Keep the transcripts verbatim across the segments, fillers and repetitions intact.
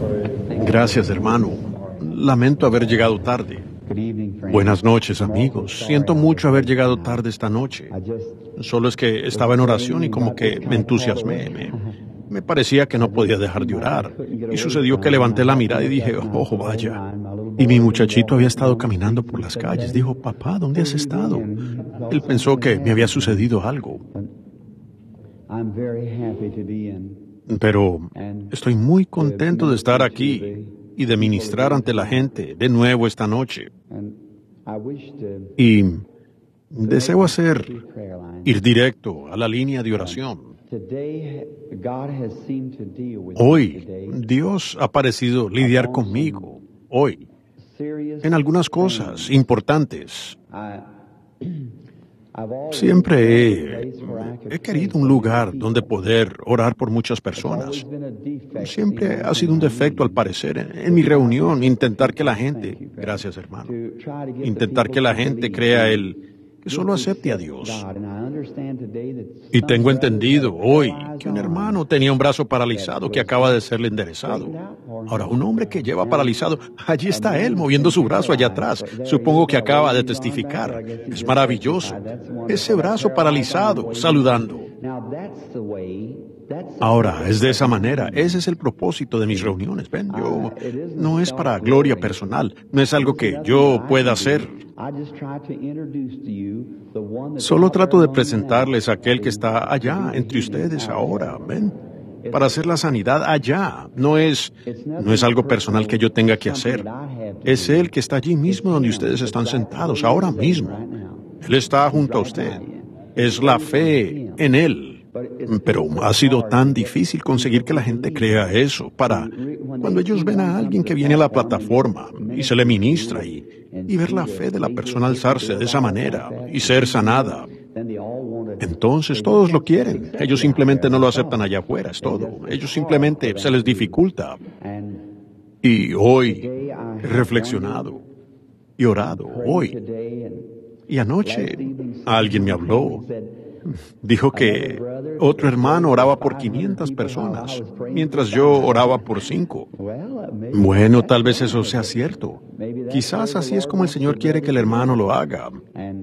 Gracias, hermano. Lamento haber llegado tarde. Buenas noches, amigos. Siento mucho haber llegado tarde esta noche. Solo es que estaba en oración y como que me entusiasmé. Me, me parecía que no podía dejar de orar. Y sucedió que levanté la mirada y dije, oh, vaya. Y mi muchachito había estado caminando por las calles. Dijo, papá, ¿dónde has estado? Él pensó que me había sucedido algo. Pero estoy muy contento de estar aquí y de ministrar ante la gente de nuevo esta noche. Y deseo hacer, ir directo a la línea de oración. Hoy, Dios ha parecido lidiar conmigo, hoy, en algunas cosas importantes. Siempre he, he querido un lugar donde poder orar por muchas personas. Siempre ha sido un defecto, al parecer, en, en mi reunión, intentar que la gente, gracias hermano, intentar que la gente crea el que solo acepte a Dios. Y tengo entendido hoy que un hermano tenía un brazo paralizado que acaba de serle enderezado. Ahora, un hombre que lleva paralizado, allí está él moviendo su brazo allá atrás. Supongo que acaba de testificar. Es maravilloso. Ese brazo paralizado, saludando. Ahora, es de esa manera. Ese es el propósito de mis reuniones. Ven, yo no es para gloria personal. No es algo que yo pueda hacer. Solo trato de presentarles a aquel que está allá entre ustedes ahora. Ven, para hacer la sanidad allá. No es, no es algo personal que yo tenga que hacer. Es Él que está allí mismo donde ustedes están sentados, ahora mismo. Él está junto a usted. Es la fe en Él. Pero ha sido tan difícil conseguir que la gente crea eso. Para cuando ellos ven a alguien que viene a la plataforma y se le ministra y, y ver la fe de la persona alzarse de esa manera y ser sanada, entonces todos lo quieren. Ellos simplemente no lo aceptan allá afuera, es todo. Ellos simplemente se les dificulta. Y hoy he reflexionado y orado, hoy. Y anoche alguien me habló. Dijo que otro hermano oraba por quinientas personas, mientras yo oraba por cinco. Bueno, tal vez eso sea cierto. Quizás así es como el Señor quiere que el hermano lo haga.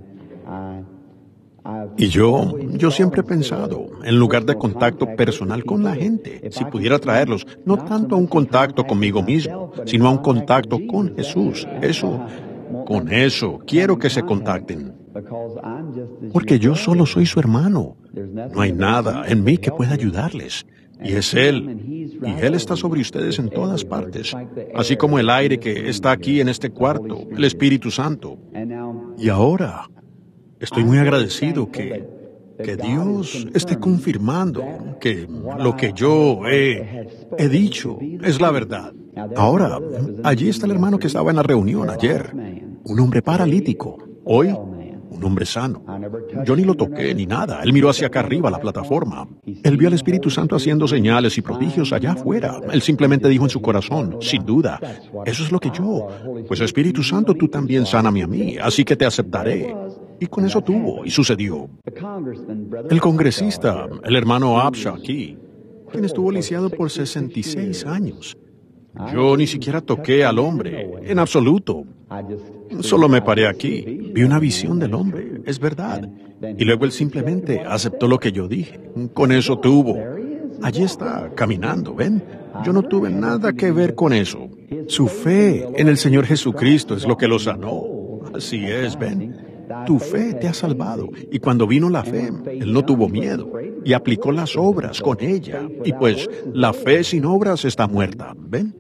Y yo, yo siempre he pensado, en lugar de contacto personal con la gente, si pudiera traerlos, no tanto a un contacto conmigo mismo, sino a un contacto con Jesús. Eso, con eso, quiero que se contacten. Porque yo solo soy su hermano. No hay nada en mí que pueda ayudarles. Y es Él. Y Él está sobre ustedes en todas partes. Así como el aire que está aquí en este cuarto, el Espíritu Santo. Y ahora, estoy muy agradecido que, que Dios esté confirmando que lo que yo he, he dicho es la verdad. Ahora, allí está el hermano que estaba en la reunión ayer. Un hombre paralítico. Hoy, un hombre sano. Yo ni lo toqué ni nada. Él miró hacia acá arriba, la plataforma. Él vio al Espíritu Santo haciendo señales y prodigios allá afuera. Él simplemente dijo en su corazón, sin duda, eso es lo que yo. Pues Espíritu Santo, tú también sáname a mí, así que te aceptaré. Y con eso tuvo, y sucedió. El congresista, el hermano Absha aquí, quien estuvo lisiado por sesenta y seis años. Yo ni siquiera toqué al hombre, en absoluto. Solo me paré aquí, vi una visión del hombre, es verdad. Y luego él simplemente aceptó lo que yo dije. Con eso tuvo. Allí está, caminando, ¿ven? Yo no tuve nada que ver con eso. Su fe en el Señor Jesucristo es lo que lo sanó. Así es, ¿ven? Tu fe te ha salvado. Y cuando vino la fe, él no tuvo miedo y aplicó las obras con ella. Y pues la fe sin obras está muerta, ¿ven?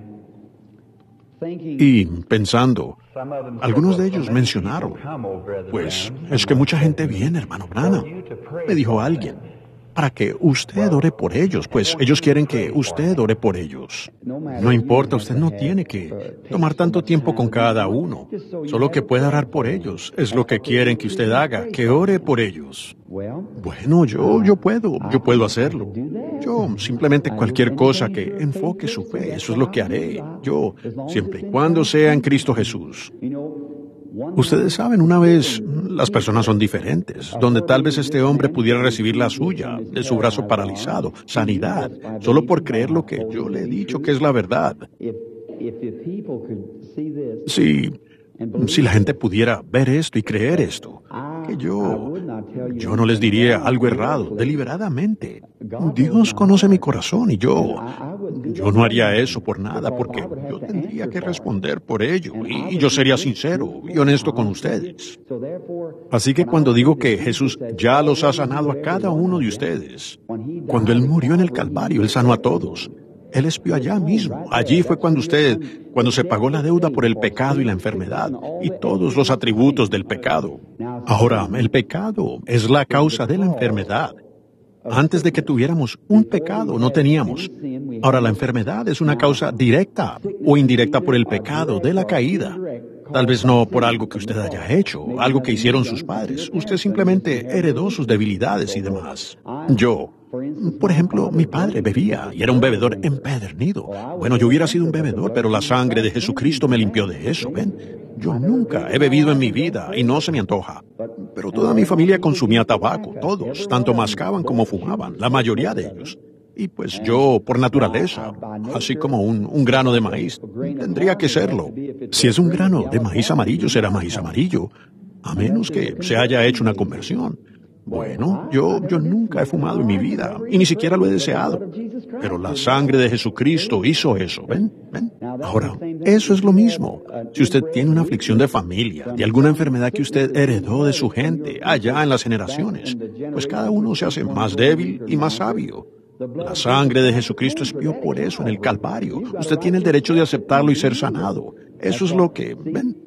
Y pensando, algunos de ellos mencionaron, pues es que mucha gente viene, hermano Branham, me dijo alguien, para que usted ore por ellos, pues ellos quieren que usted ore por ellos. No importa, usted no tiene que tomar tanto tiempo con cada uno, solo que pueda orar por ellos. Es lo que quieren que usted haga, que ore por ellos. Bueno, yo, yo puedo, yo puedo hacerlo. Yo simplemente cualquier cosa que enfoque su fe, eso es lo que haré. Yo, siempre y cuando sea en Cristo Jesús. Ustedes saben, una vez las personas son diferentes, donde tal vez este hombre pudiera recibir la suya, de su brazo paralizado, sanidad, solo por creer lo que yo le he dicho que es la verdad. Sí. Si la gente pudiera ver esto y creer esto, que yo, yo no les diría algo errado, deliberadamente. Dios conoce mi corazón y yo, yo no haría eso por nada, porque yo tendría que responder por ello, y yo sería sincero y honesto con ustedes. Así que cuando digo que Jesús ya los ha sanado a cada uno de ustedes, cuando Él murió en el Calvario, Él sanó a todos. Él espió allá mismo. Allí fue cuando usted, cuando se pagó la deuda por el pecado y la enfermedad, y todos los atributos del pecado. Ahora, el pecado es la causa de la enfermedad. Antes de que tuviéramos un pecado, no teníamos. Ahora, la enfermedad es una causa directa o indirecta por el pecado de la caída. Tal vez no por algo que usted haya hecho, algo que hicieron sus padres. Usted simplemente heredó sus debilidades y demás. Yo, por ejemplo, mi padre bebía y era un bebedor empedernido. Bueno, yo hubiera sido un bebedor, pero la sangre de Jesucristo me limpió de eso, ¿ven? Yo nunca he bebido en mi vida y no se me antoja. Pero toda mi familia consumía tabaco, todos, tanto mascaban como fumaban, la mayoría de ellos. Y pues yo, por naturaleza, así como un, un grano de maíz, tendría que serlo. Si es un grano de maíz amarillo, será maíz amarillo, a menos que se haya hecho una conversión. Bueno, yo, yo nunca he fumado en mi vida, y ni siquiera lo he deseado. Pero la sangre de Jesucristo hizo eso, ¿ven? ¿Ven? Ahora, eso es lo mismo. Si usted tiene una aflicción de familia, de alguna enfermedad que usted heredó de su gente, allá en las generaciones, pues cada uno se hace más débil y más sabio. La sangre de Jesucristo expió por eso en el Calvario. Usted tiene el derecho de aceptarlo y ser sanado. Eso es lo que, ¿ven?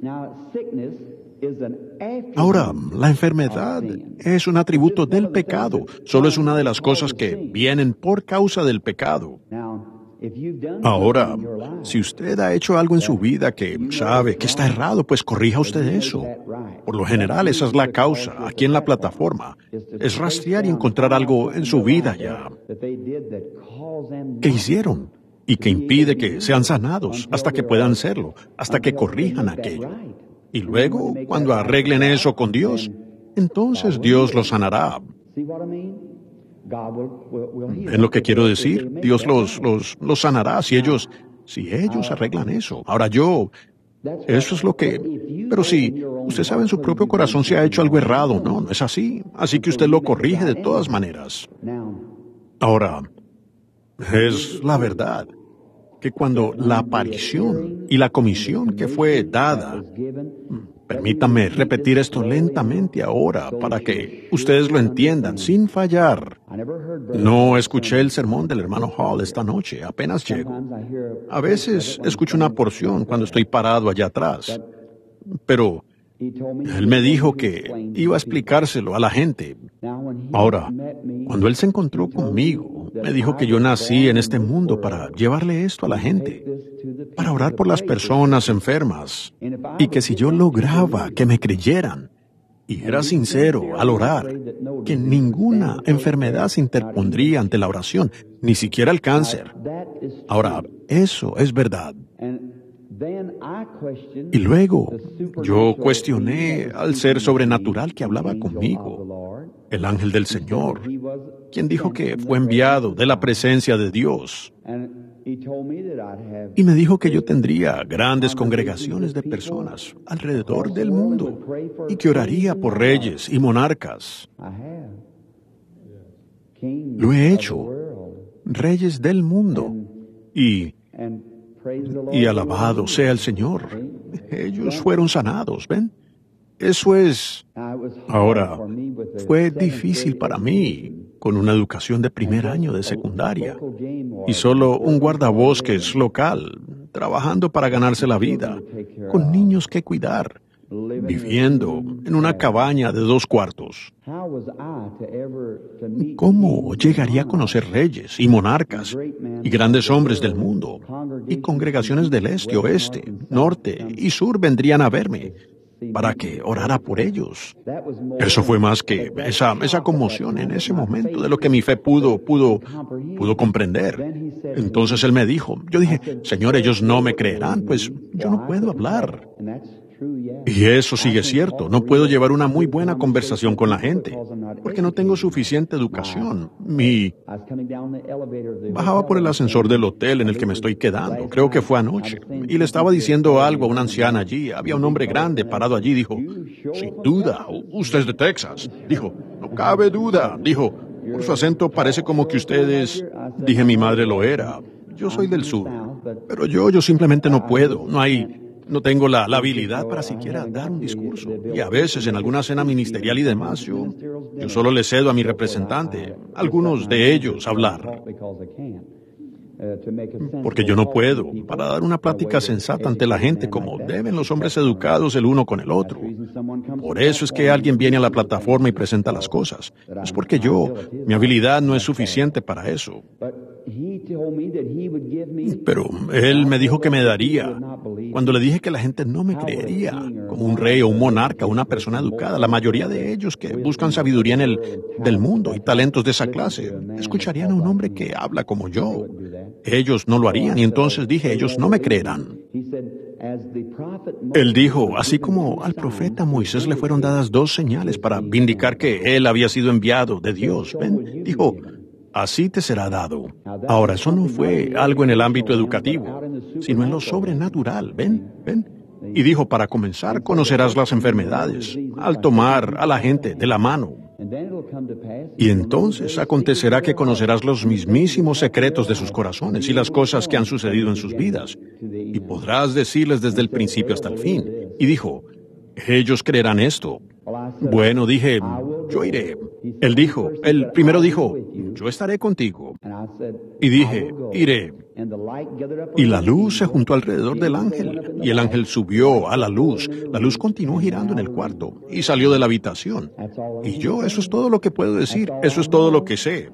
Ahora, la enfermedad es un atributo del pecado. Solo es una de las cosas que vienen por causa del pecado. Ahora, si usted ha hecho algo en su vida que sabe que está errado, pues corrija usted eso. Por lo general, esa es la causa aquí en la plataforma. Es rastrear y encontrar algo en su vida ya que hicieron y que impide que sean sanados hasta que puedan serlo, hasta que corrijan aquello. Y luego, cuando arreglen eso con Dios, entonces Dios los sanará. ¿Ven lo que quiero decir? Dios los, los, los sanará si ellos, si ellos arreglan eso. Ahora yo, eso es lo que... Pero si usted sabe en su propio corazón si ha hecho algo errado, no, no es así. Así que usted lo corrige de todas maneras. Ahora, es la verdad que cuando la aparición y la comisión que fue dada, permítanme repetir esto lentamente ahora para que ustedes lo entiendan sin fallar. No escuché el sermón del hermano Hall esta noche, apenas llego. A veces escucho una porción cuando estoy parado allá atrás, pero él me dijo que iba a explicárselo a la gente. Ahora, cuando él se encontró conmigo, me dijo que yo nací en este mundo para llevarle esto a la gente, para orar por las personas enfermas, y que si yo lograba que me creyeran, y era sincero al orar, que ninguna enfermedad se interpondría ante la oración, ni siquiera el cáncer. Ahora, eso es verdad. Y luego yo cuestioné al ser sobrenatural que hablaba conmigo, el ángel del Señor, quien dijo que fue enviado de la presencia de Dios. Y me dijo que yo tendría grandes congregaciones de personas alrededor del mundo y que oraría por reyes y monarcas. Lo he hecho, reyes del mundo, y... Y alabado sea el Señor. Ellos fueron sanados, ¿ven? Eso es... Ahora, fue difícil para mí, con una educación de primer año de secundaria, y solo un guardabosques local, trabajando para ganarse la vida, con niños que cuidar, viviendo en una cabaña de dos cuartos. ¿Cómo llegaría a conocer reyes y monarcas y grandes hombres del mundo? Y congregaciones del este, oeste, norte y sur vendrían a verme para que orara por ellos. Eso fue más que esa, esa conmoción en ese momento de lo que mi fe pudo, pudo, pudo comprender. Entonces él me dijo, yo dije, Señor, ellos no me creerán, pues yo no puedo hablar. Y eso sigue cierto. No puedo llevar una muy buena conversación con la gente, porque no tengo suficiente educación. Mi... Bajaba por el ascensor del hotel en el que me estoy quedando, creo que fue anoche, y le estaba diciendo algo a una anciana allí. Había un hombre grande parado allí. Dijo, sin duda, usted es de Texas. Dijo, no cabe duda. Dijo, por su acento parece como que ustedes... Dije, mi madre lo era. Yo soy del sur. Pero yo, yo simplemente no puedo. No hay... No tengo la, la habilidad para siquiera dar un discurso. Y a veces, en alguna cena ministerial y demás, yo, yo solo le cedo a mi representante, algunos de ellos, hablar. Porque yo no puedo, para dar una plática sensata ante la gente como deben los hombres educados el uno con el otro. Por eso es que alguien viene a la plataforma y presenta las cosas. Es porque yo, mi habilidad no es suficiente para eso. Pero él me dijo que me daría. Cuando le dije que la gente no me creería, como un rey o un monarca, una persona educada, la mayoría de ellos que buscan sabiduría en el del mundo y talentos de esa clase, escucharían a un hombre que habla como yo. Ellos no lo harían, y entonces dije, ellos no me creerán. Él dijo, así como al profeta Moisés le fueron dadas dos señales para vindicar que él había sido enviado de Dios. ¿Ven? Dijo, así te será dado. Ahora, eso no fue algo en el ámbito educativo, sino en lo sobrenatural. ¿Ven? ¿Ven? Y dijo, para comenzar, conocerás las enfermedades, al tomar a la gente de la mano. Y entonces acontecerá que conocerás los mismísimos secretos de sus corazones y las cosas que han sucedido en sus vidas, y podrás decirles desde el principio hasta el fin. Y dijo, ellos creerán esto. Bueno, dije, yo iré. Él dijo, él primero dijo, yo estaré contigo. Y dije, iré. Y la luz se juntó alrededor del ángel, y el ángel subió a la luz. La luz continuó girando en el cuarto, y salió de la habitación. Y yo, eso es todo lo que puedo decir, eso es todo lo que sé.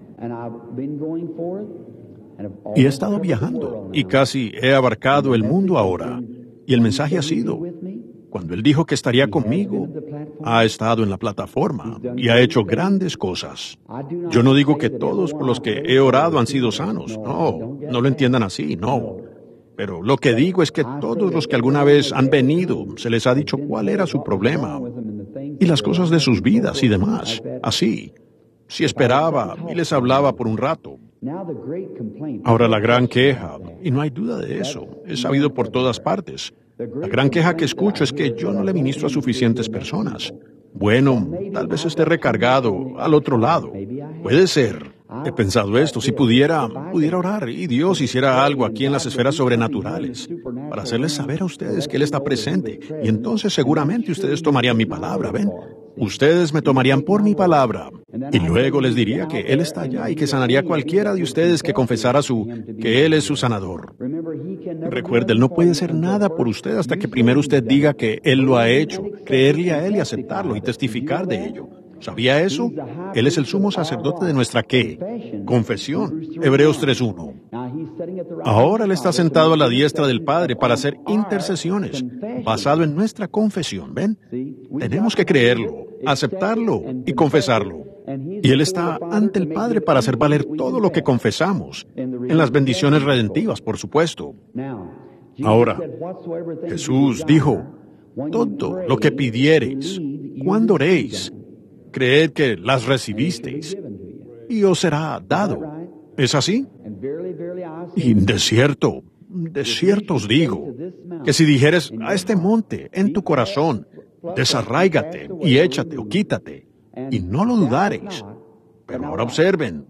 Y he estado viajando, y casi he abarcado el mundo ahora. Y el mensaje ha sido, cuando él dijo que estaría conmigo, ha estado en la plataforma y ha hecho grandes cosas. Yo no digo que todos por los que he orado han sido sanos. No, no lo entiendan así, no. Pero lo que digo es que todos los que alguna vez han venido, se les ha dicho cuál era su problema y las cosas de sus vidas y demás. Así, si esperaba y les hablaba por un rato. Ahora la gran queja, y no hay duda de eso, es sabido por todas partes. La gran queja que escucho es que yo no le ministro a suficientes personas. Bueno, tal vez esté recargado al otro lado. Puede ser. He pensado esto, si pudiera, pudiera orar y Dios hiciera algo aquí en las esferas sobrenaturales para hacerles saber a ustedes que Él está presente. Y entonces seguramente ustedes tomarían mi palabra, ¿ven? Ustedes me tomarían por mi palabra. Y luego les diría que Él está allá y que sanaría a cualquiera de ustedes que confesara su, que Él es su sanador. Recuerde, Él no puede hacer nada por usted hasta que primero usted diga que Él lo ha hecho, creerle a Él y aceptarlo y testificar de ello. ¿Sabía eso? Él es el sumo sacerdote de nuestra ¿qué? Confesión. Hebreos tres uno. Ahora Él está sentado a la diestra del Padre para hacer intercesiones, basado en nuestra confesión. ¿Ven? Tenemos que creerlo, aceptarlo y confesarlo. Y Él está ante el Padre para hacer valer todo lo que confesamos, en las bendiciones redentivas, por supuesto. Ahora, Jesús dijo, todo lo que pidiereis, cuando oréis, creed que las recibisteis, y os será dado. ¿Es así? Y de cierto, de cierto os digo, que si dijeres a este monte en tu corazón, desarráigate y échate o quítate, y no lo dudareis. Pero ahora observen,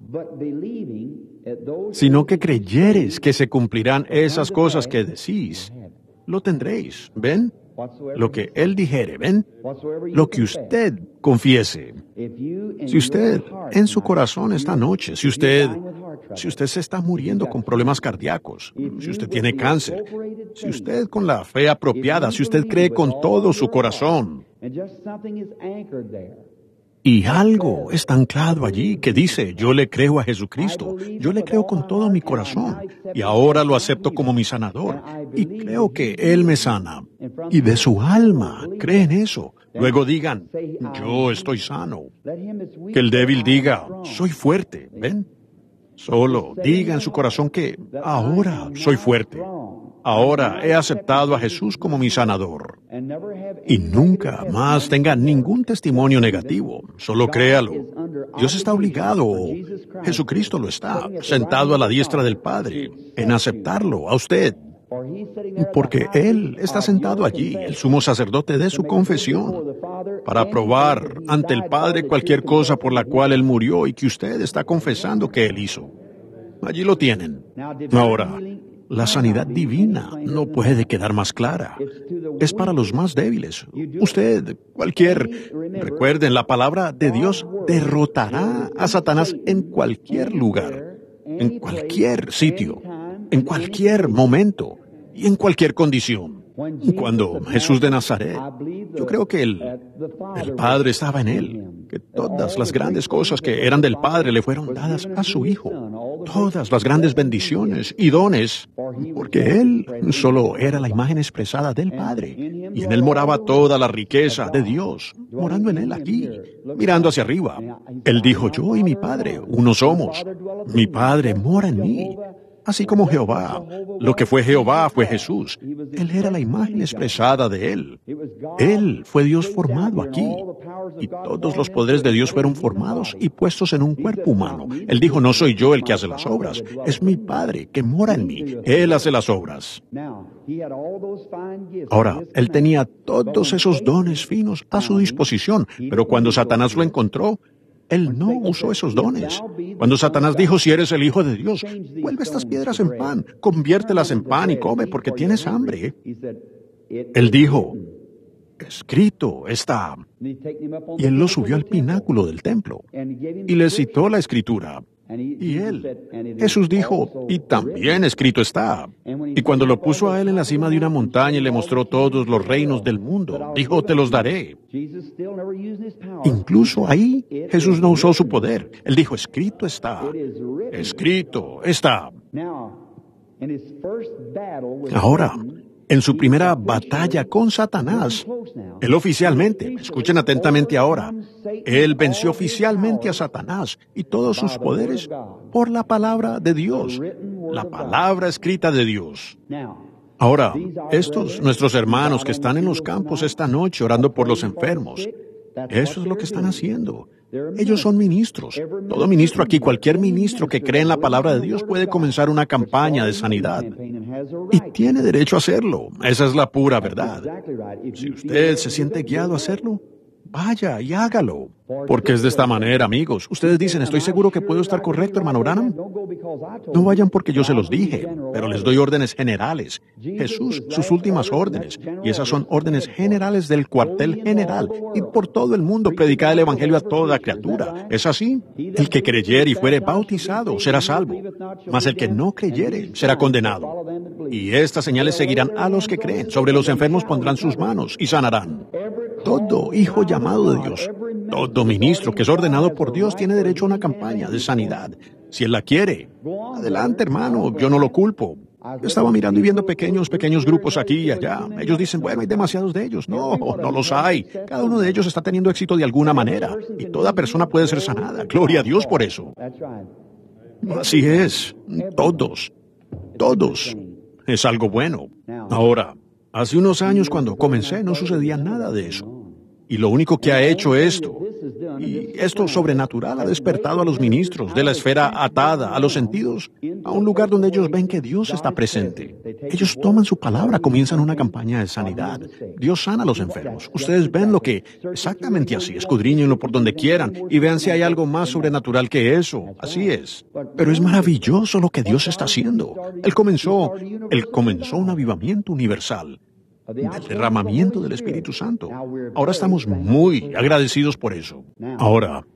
sino que creyeres que se cumplirán esas cosas que decís, lo tendréis. ¿Ven? Lo que Él dijere, ¿ven? Lo que usted confiese. Si usted en su corazón esta noche, si usted, si usted se está muriendo con problemas cardíacos, si usted tiene cáncer, si usted con la fe apropiada, si usted cree con todo su corazón, y algo está anclado allí que dice, yo le creo a Jesucristo, yo le creo con todo mi corazón, y ahora lo acepto como mi sanador, y creo que Él me sana, y de su alma creen eso. Luego digan, yo estoy sano. Que el débil diga, soy fuerte, ¿ven? Solo diga en su corazón que ahora soy fuerte. Ahora he aceptado a Jesús como mi sanador. Y nunca más tenga ningún testimonio negativo. Solo créalo. Dios está obligado, Jesucristo lo está, sentado a la diestra del Padre, en aceptarlo a usted. Porque Él está sentado allí, el sumo sacerdote de su confesión, para probar ante el Padre cualquier cosa por la cual Él murió y que usted está confesando que Él hizo. Allí lo tienen. Ahora, la sanidad divina no puede quedar más clara. Es para los más débiles. Usted, cualquier... Recuerden, la palabra de Dios derrotará a Satanás en cualquier lugar, en cualquier sitio, en cualquier momento y en cualquier condición. Cuando Jesús de Nazaret, yo creo que el, el Padre estaba en Él, que todas las grandes cosas que eran del Padre le fueron dadas a su Hijo, todas las grandes bendiciones y dones, porque Él solo era la imagen expresada del Padre, y en Él moraba toda la riqueza de Dios, morando en Él aquí, mirando hacia arriba. Él dijo, yo y mi Padre, uno somos, mi Padre mora en mí. Así como Jehová, lo que fue Jehová fue Jesús. Él era la imagen expresada de Él. Él fue Dios formado aquí. Y todos los poderes de Dios fueron formados y puestos en un cuerpo humano. Él dijo, no soy yo el que hace las obras, es mi Padre que mora en mí. Él hace las obras. Ahora, Él tenía todos esos dones finos a su disposición, pero cuando Satanás lo encontró, Él no usó esos dones. Cuando Satanás dijo, si eres el Hijo de Dios, vuelve estas piedras en pan, conviértelas en pan y come porque tienes hambre. Él dijo, escrito está. Y Él lo subió al pináculo del templo y le citó la Escritura. Y Él, Jesús dijo, y también escrito está. Y cuando lo puso a Él en la cima de una montaña y le mostró todos los reinos del mundo, dijo, te los daré. Incluso ahí, Jesús no usó su poder. Él dijo, escrito está. Escrito está. Ahora, en su primera batalla con Satanás, Él oficialmente, escuchen atentamente ahora, Él venció oficialmente a Satanás y todos sus poderes por la palabra de Dios, la palabra escrita de Dios. Ahora, estos, nuestros hermanos que están en los campos esta noche orando por los enfermos, eso es lo que están haciendo. Ellos son ministros. Todo ministro aquí, cualquier ministro que cree en la palabra de Dios puede comenzar una campaña de sanidad. Y tiene derecho a hacerlo. Esa es la pura verdad. Si usted se siente guiado a hacerlo, vaya y hágalo. Porque es de esta manera, amigos. Ustedes dicen, estoy seguro que puedo estar correcto, hermano Branham. No vayan porque yo se los dije, pero les doy órdenes generales. Jesús, sus últimas órdenes. Y esas son órdenes generales del cuartel general. Y por todo el mundo predicar el Evangelio a toda criatura. ¿Es así? El que creyere y fuere bautizado será salvo. Mas el que no creyere será condenado. Y estas señales seguirán a los que creen. Sobre los enfermos pondrán sus manos y sanarán. Todo hijo llamado de Dios, todo ministro que es ordenado por Dios tiene derecho a una campaña de sanidad. Si él la quiere, adelante, hermano, yo no lo culpo. Yo estaba mirando y viendo pequeños, pequeños grupos aquí y allá. Ellos dicen, bueno, hay demasiados de ellos. No, no los hay. Cada uno de ellos está teniendo éxito de alguna manera. Y toda persona puede ser sanada. Gloria a Dios por eso. Así es. Todos. Todos. Es algo bueno. Ahora, hace unos años cuando comencé no sucedía nada de eso. Y lo único que ha hecho esto, y esto sobrenatural ha despertado a los ministros de la esfera atada a los sentidos a un lugar donde ellos ven que Dios está presente. Ellos toman su palabra, comienzan una campaña de sanidad. Dios sana a los enfermos. Ustedes ven lo que, exactamente así, escudriñenlo por donde quieran y vean si hay algo más sobrenatural que eso. Así es. Pero es maravilloso lo que Dios está haciendo. Él comenzó, Él comenzó un avivamiento universal. Del derramamiento del Espíritu Santo. Ahora estamos muy agradecidos por eso. Ahora,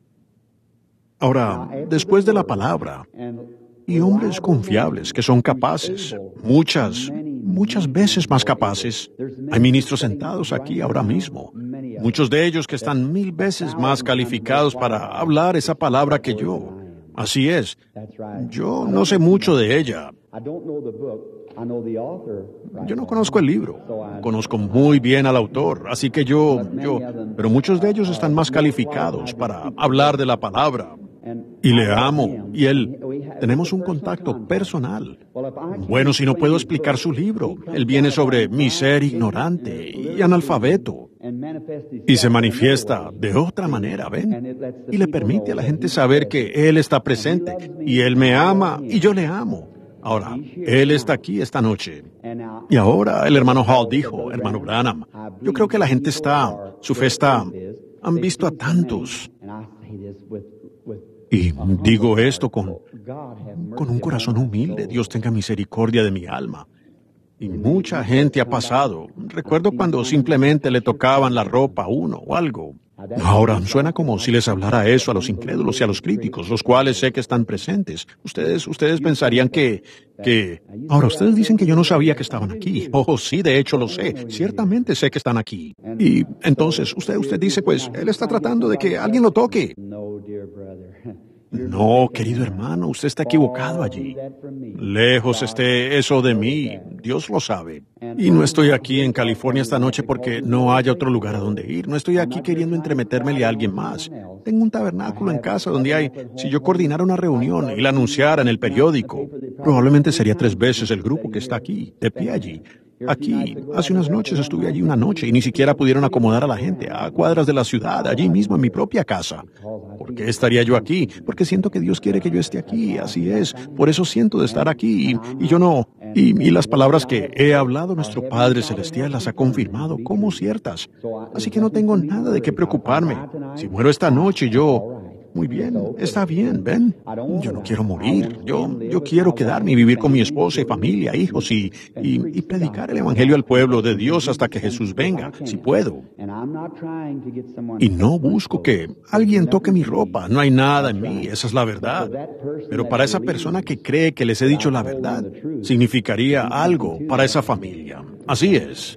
ahora, después de la palabra, y hombres confiables que son capaces, muchas, muchas veces más capaces, hay ministros sentados aquí ahora mismo, muchos de ellos que están mil veces más calificados para hablar esa palabra que yo. Así es. Yo no sé mucho de ella. Yo no conozco el libro, conozco muy bien al autor, así que yo, yo, pero muchos de ellos están más calificados para hablar de la palabra. y le amo, y él, tenemos un contacto personal. Bueno, si no puedo explicar su libro, él viene sobre mi ser ignorante y analfabeto, y se manifiesta de otra manera, ¿ven? Y le permite a la gente saber que él está presente, y él me ama, y yo le amo. Ahora, él está aquí esta noche. Y ahora el hermano Hall dijo, hermano Branham, yo creo que la gente está, su fe está, han visto a tantos. Y digo esto con, con un corazón humilde. Dios tenga misericordia de mi alma. Y mucha gente ha pasado. Recuerdo cuando simplemente le tocaban la ropa a uno o algo. Ahora, suena como si les hablara eso a los incrédulos y a los críticos, los cuales sé que están presentes. Ustedes, ustedes pensarían que, que... Ahora, ustedes dicen que yo no sabía que estaban aquí. Oh, sí, de hecho lo sé. Ciertamente sé que están aquí. Y entonces, usted, usted dice, pues, él está tratando de que alguien lo toque. No, querido hermano, usted está equivocado allí. Lejos esté eso de mí, Dios lo sabe. Y no estoy aquí en California esta noche porque no haya otro lugar a donde ir. No estoy aquí queriendo entremetérmele a alguien más. Tengo un tabernáculo en casa donde hay, si yo coordinara una reunión y la anunciara en el periódico, probablemente sería tres veces el grupo que está aquí, de pie allí. Aquí, hace unas noches estuve allí una noche y ni siquiera pudieron acomodar a la gente a cuadras de la ciudad, allí mismo en mi propia casa. ¿Por qué estaría yo aquí? Porque siento que Dios quiere que yo esté aquí, así es. Por eso siento de estar aquí y, y yo no. Y, y las palabras que he hablado nuestro Padre Celestial las ha confirmado como ciertas. Así que no tengo nada de qué preocuparme. Si muero esta noche, yo... Muy bien, está bien, ¿ven? Yo no quiero morir. Yo, yo quiero quedarme y vivir con mi esposa y familia, hijos y, y, y predicar el Evangelio al pueblo de Dios hasta que Jesús venga, si puedo. Y no busco que alguien toque mi ropa. No hay nada en mí, esa es la verdad. Pero para esa persona que cree que les he dicho la verdad, significaría algo para esa familia. Así es.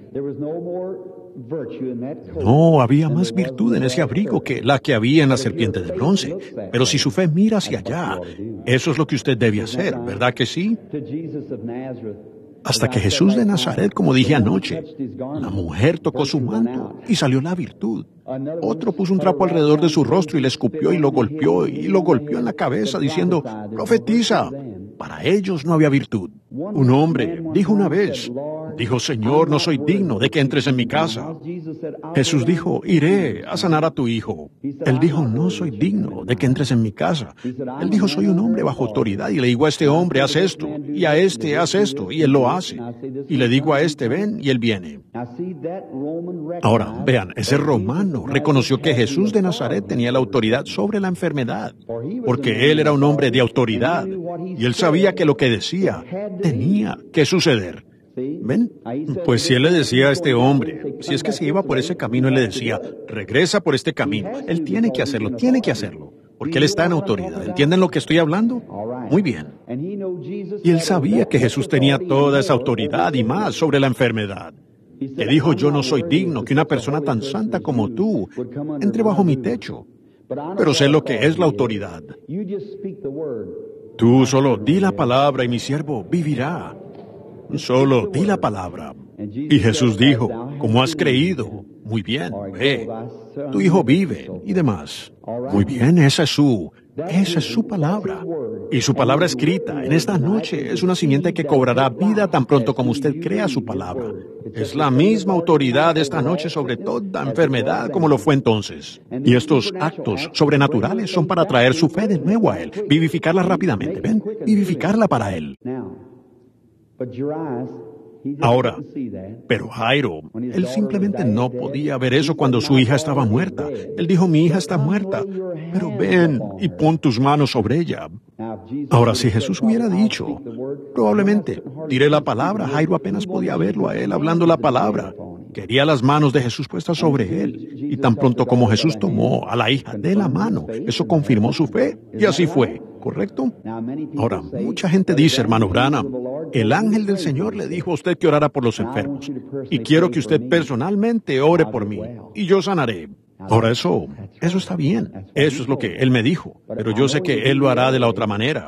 No había más virtud en ese abrigo que la que había en la serpiente de bronce. Pero si su fe mira hacia allá, eso es lo que usted debe hacer, ¿verdad que sí? Hasta que Jesús de Nazaret, como dije anoche, la mujer tocó su manto y salió la virtud. Otro puso un trapo alrededor de su rostro y le escupió y lo golpeó y lo golpeó en la cabeza diciendo, profetiza. Para ellos no había virtud. Un hombre dijo una vez, dijo, Señor, no soy digno de que entres en mi casa. Jesús dijo, iré a sanar a tu hijo. Él dijo, no soy digno de que entres en mi casa. Él dijo, soy un hombre bajo autoridad y le digo a este hombre, haz esto, y a este, haz esto, y él lo hace. Y le digo a este, ven, y él viene. Ahora, vean, ese romano reconoció que Jesús de Nazaret tenía la autoridad sobre la enfermedad, porque él era un hombre de autoridad, y él sabía que lo que decía tenía que suceder. ¿Ven? Pues si él le decía a este hombre, si es que se iba por ese camino, él le decía, regresa por este camino. Él tiene que hacerlo, tiene que hacerlo, porque él está en autoridad. ¿Entienden lo que estoy hablando? Muy bien. Y él sabía que Jesús tenía toda esa autoridad y más sobre la enfermedad. Le dijo, yo no soy digno que una persona tan santa como tú entre bajo mi techo, pero sé lo que es la autoridad. Tú solo di la palabra y mi siervo vivirá. Solo di la palabra. Y Jesús dijo, como has creído, muy bien, ve, tu hijo vive y demás. Muy bien, esa es su, esa es su palabra. Y su palabra escrita en esta noche es una simiente que cobrará vida tan pronto como usted crea su palabra. Es la misma autoridad esta noche sobre toda enfermedad como lo fue entonces. Y estos actos sobrenaturales son para traer su fe de nuevo a Él, vivificarla rápidamente, ¿ven? Vivificarla para Él. Ahora, pero Jairo, él simplemente no podía ver eso cuando su hija estaba muerta. Él dijo, mi hija está muerta, pero ven y pon tus manos sobre ella. Ahora, si Jesús hubiera dicho, probablemente, diré la palabra, Jairo apenas podía verlo a él hablando la palabra. Quería las manos de Jesús puestas sobre él. Y tan pronto como Jesús tomó a la hija de la mano, eso confirmó su fe. Y así fue, ¿correcto? Ahora, mucha gente dice, hermano Branham, el ángel del Señor le dijo a usted que orara por los enfermos. Y quiero que usted personalmente ore por mí. Y yo sanaré. Ahora eso, eso está bien. Eso es lo que Él me dijo. Pero yo sé que Él lo hará de la otra manera.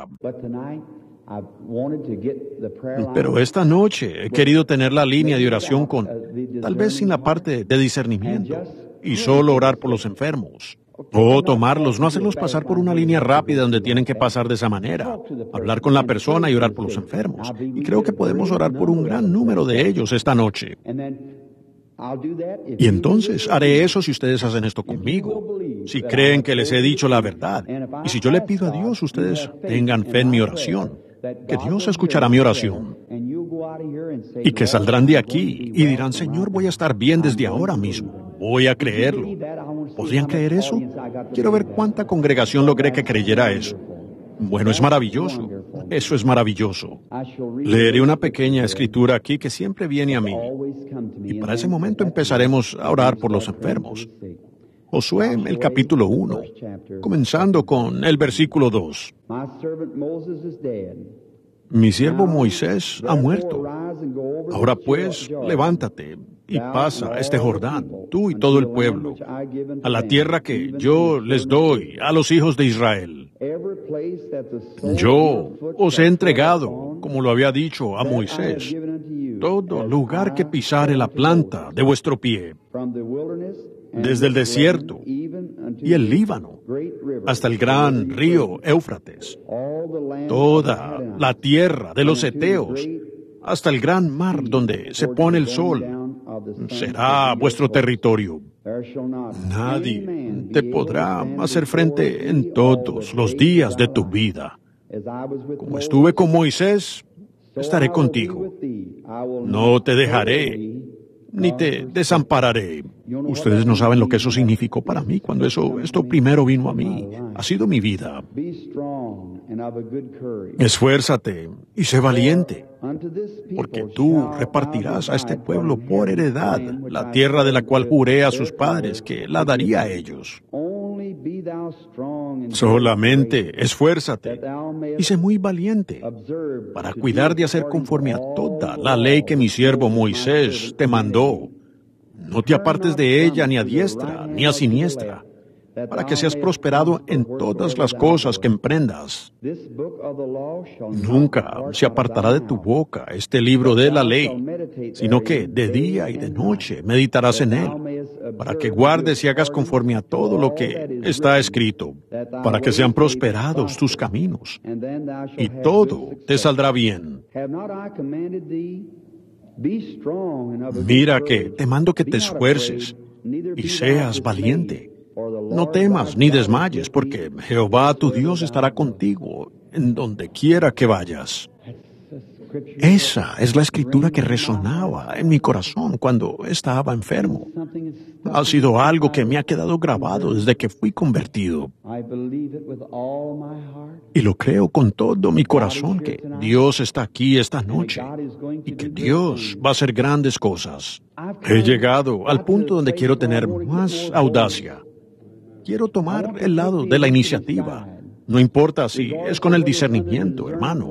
Pero esta noche he querido tener la línea de oración con, tal vez sin la parte de discernimiento, y solo orar por los enfermos. O tomarlos, no hacerlos pasar por una línea rápida donde tienen que pasar de esa manera. Hablar con la persona y orar por los enfermos. Y creo que podemos orar por un gran número de ellos esta noche. Y entonces haré eso si ustedes hacen esto conmigo, si creen que les he dicho la verdad. Y si yo le pido a Dios, ustedes tengan fe en mi oración, que Dios escuchará mi oración. Y que saldrán de aquí y dirán, Señor, voy a estar bien desde ahora mismo. Voy a creerlo. ¿Podrían creer eso? Quiero ver cuánta congregación logré que creyera eso. Bueno, es maravilloso. Eso es maravilloso. Leeré una pequeña escritura aquí que siempre viene a mí. Y para ese momento empezaremos a orar por los enfermos. Josué, el capítulo uno, comenzando con el versículo dos. Mi siervo Moisés ha muerto. Ahora pues, levántate y pasa este Jordán, tú y todo el pueblo, a la tierra que yo les doy a los hijos de Israel. Yo os he entregado, como lo había dicho a Moisés, todo lugar que pisare la planta de vuestro pie, desde el desierto y el Líbano hasta el gran río Éufrates, toda la tierra de los heteos, hasta el gran mar donde se pone el sol, será vuestro territorio. Nadie te podrá hacer frente en todos los días de tu vida. Como estuve con Moisés, estaré contigo. No te dejaré, ni te desampararé. Ustedes no saben lo que eso significó para mí cuando eso, esto primero vino a mí. Ha sido mi vida. Esfuérzate y sé valiente, porque tú repartirás a este pueblo por heredad la tierra de la cual juré a sus padres que la daría a ellos. Solamente esfuérzate y sé muy valiente para cuidar de hacer conforme a toda la ley que mi siervo Moisés te mandó. No te apartes de ella ni a diestra ni a siniestra, para que seas prosperado en todas las cosas que emprendas. Nunca se apartará de tu boca este libro de la ley, sino que de día y de noche meditarás en él, para que guardes y hagas conforme a todo lo que está escrito, para que sean prosperados tus caminos, y todo te saldrá bien. Mira que te mando que te esfuerces y seas valiente. No temas ni desmayes, porque Jehová tu Dios estará contigo en donde quiera que vayas. Esa es la escritura que resonaba en mi corazón cuando estaba enfermo. Ha sido algo que me ha quedado grabado desde que fui convertido. Y lo creo con todo mi corazón que Dios está aquí esta noche y que Dios va a hacer grandes cosas. He llegado al punto donde quiero tener más audacia. Quiero tomar el lado de la iniciativa. No importa si es con el discernimiento, hermano.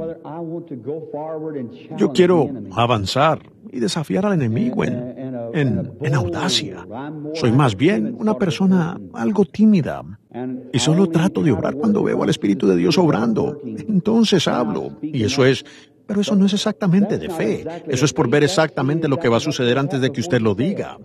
Yo quiero avanzar y desafiar al enemigo en, en, en audacia. Soy más bien una persona algo tímida y solo trato de obrar cuando veo al Espíritu de Dios obrando. Entonces hablo, y eso es... Pero eso no es exactamente de fe. Eso es por ver exactamente lo que va a suceder antes de que usted lo diga.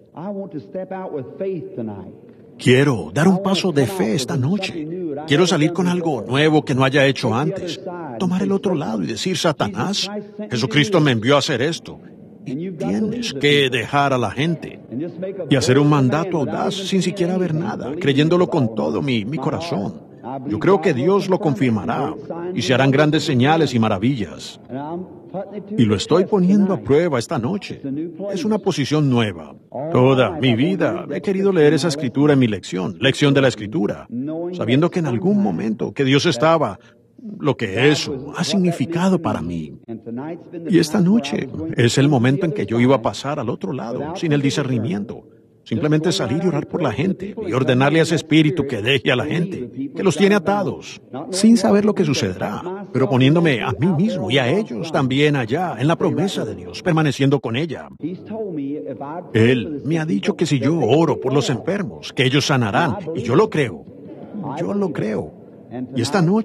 Quiero dar un paso de fe esta noche. Quiero salir con algo nuevo que no haya hecho antes. Tomar el otro lado y decir, Satanás, Jesucristo me envió a hacer esto. Y tienes que dejar a la gente y hacer un mandato audaz sin siquiera ver nada, creyéndolo con todo mi, mi corazón. Yo creo que Dios lo confirmará y se harán grandes señales y maravillas. Y lo estoy poniendo a prueba esta noche. Es una posición nueva. Toda mi vida he querido leer esa escritura en mi lección, lección de la escritura, sabiendo que en algún momento que Dios estaba, lo que eso ha significado para mí. Y esta noche es el momento en que yo iba a pasar al otro lado, sin el discernimiento. Simplemente salir y orar por la gente y ordenarle a ese espíritu que deje a la gente, que los tiene atados, sin saber lo que sucederá, pero poniéndome a mí mismo y a ellos también allá, en la promesa de Dios, permaneciendo con ella. Él me ha dicho que si yo oro por los enfermos, que ellos sanarán, y yo lo creo. Yo lo creo. Y esta noche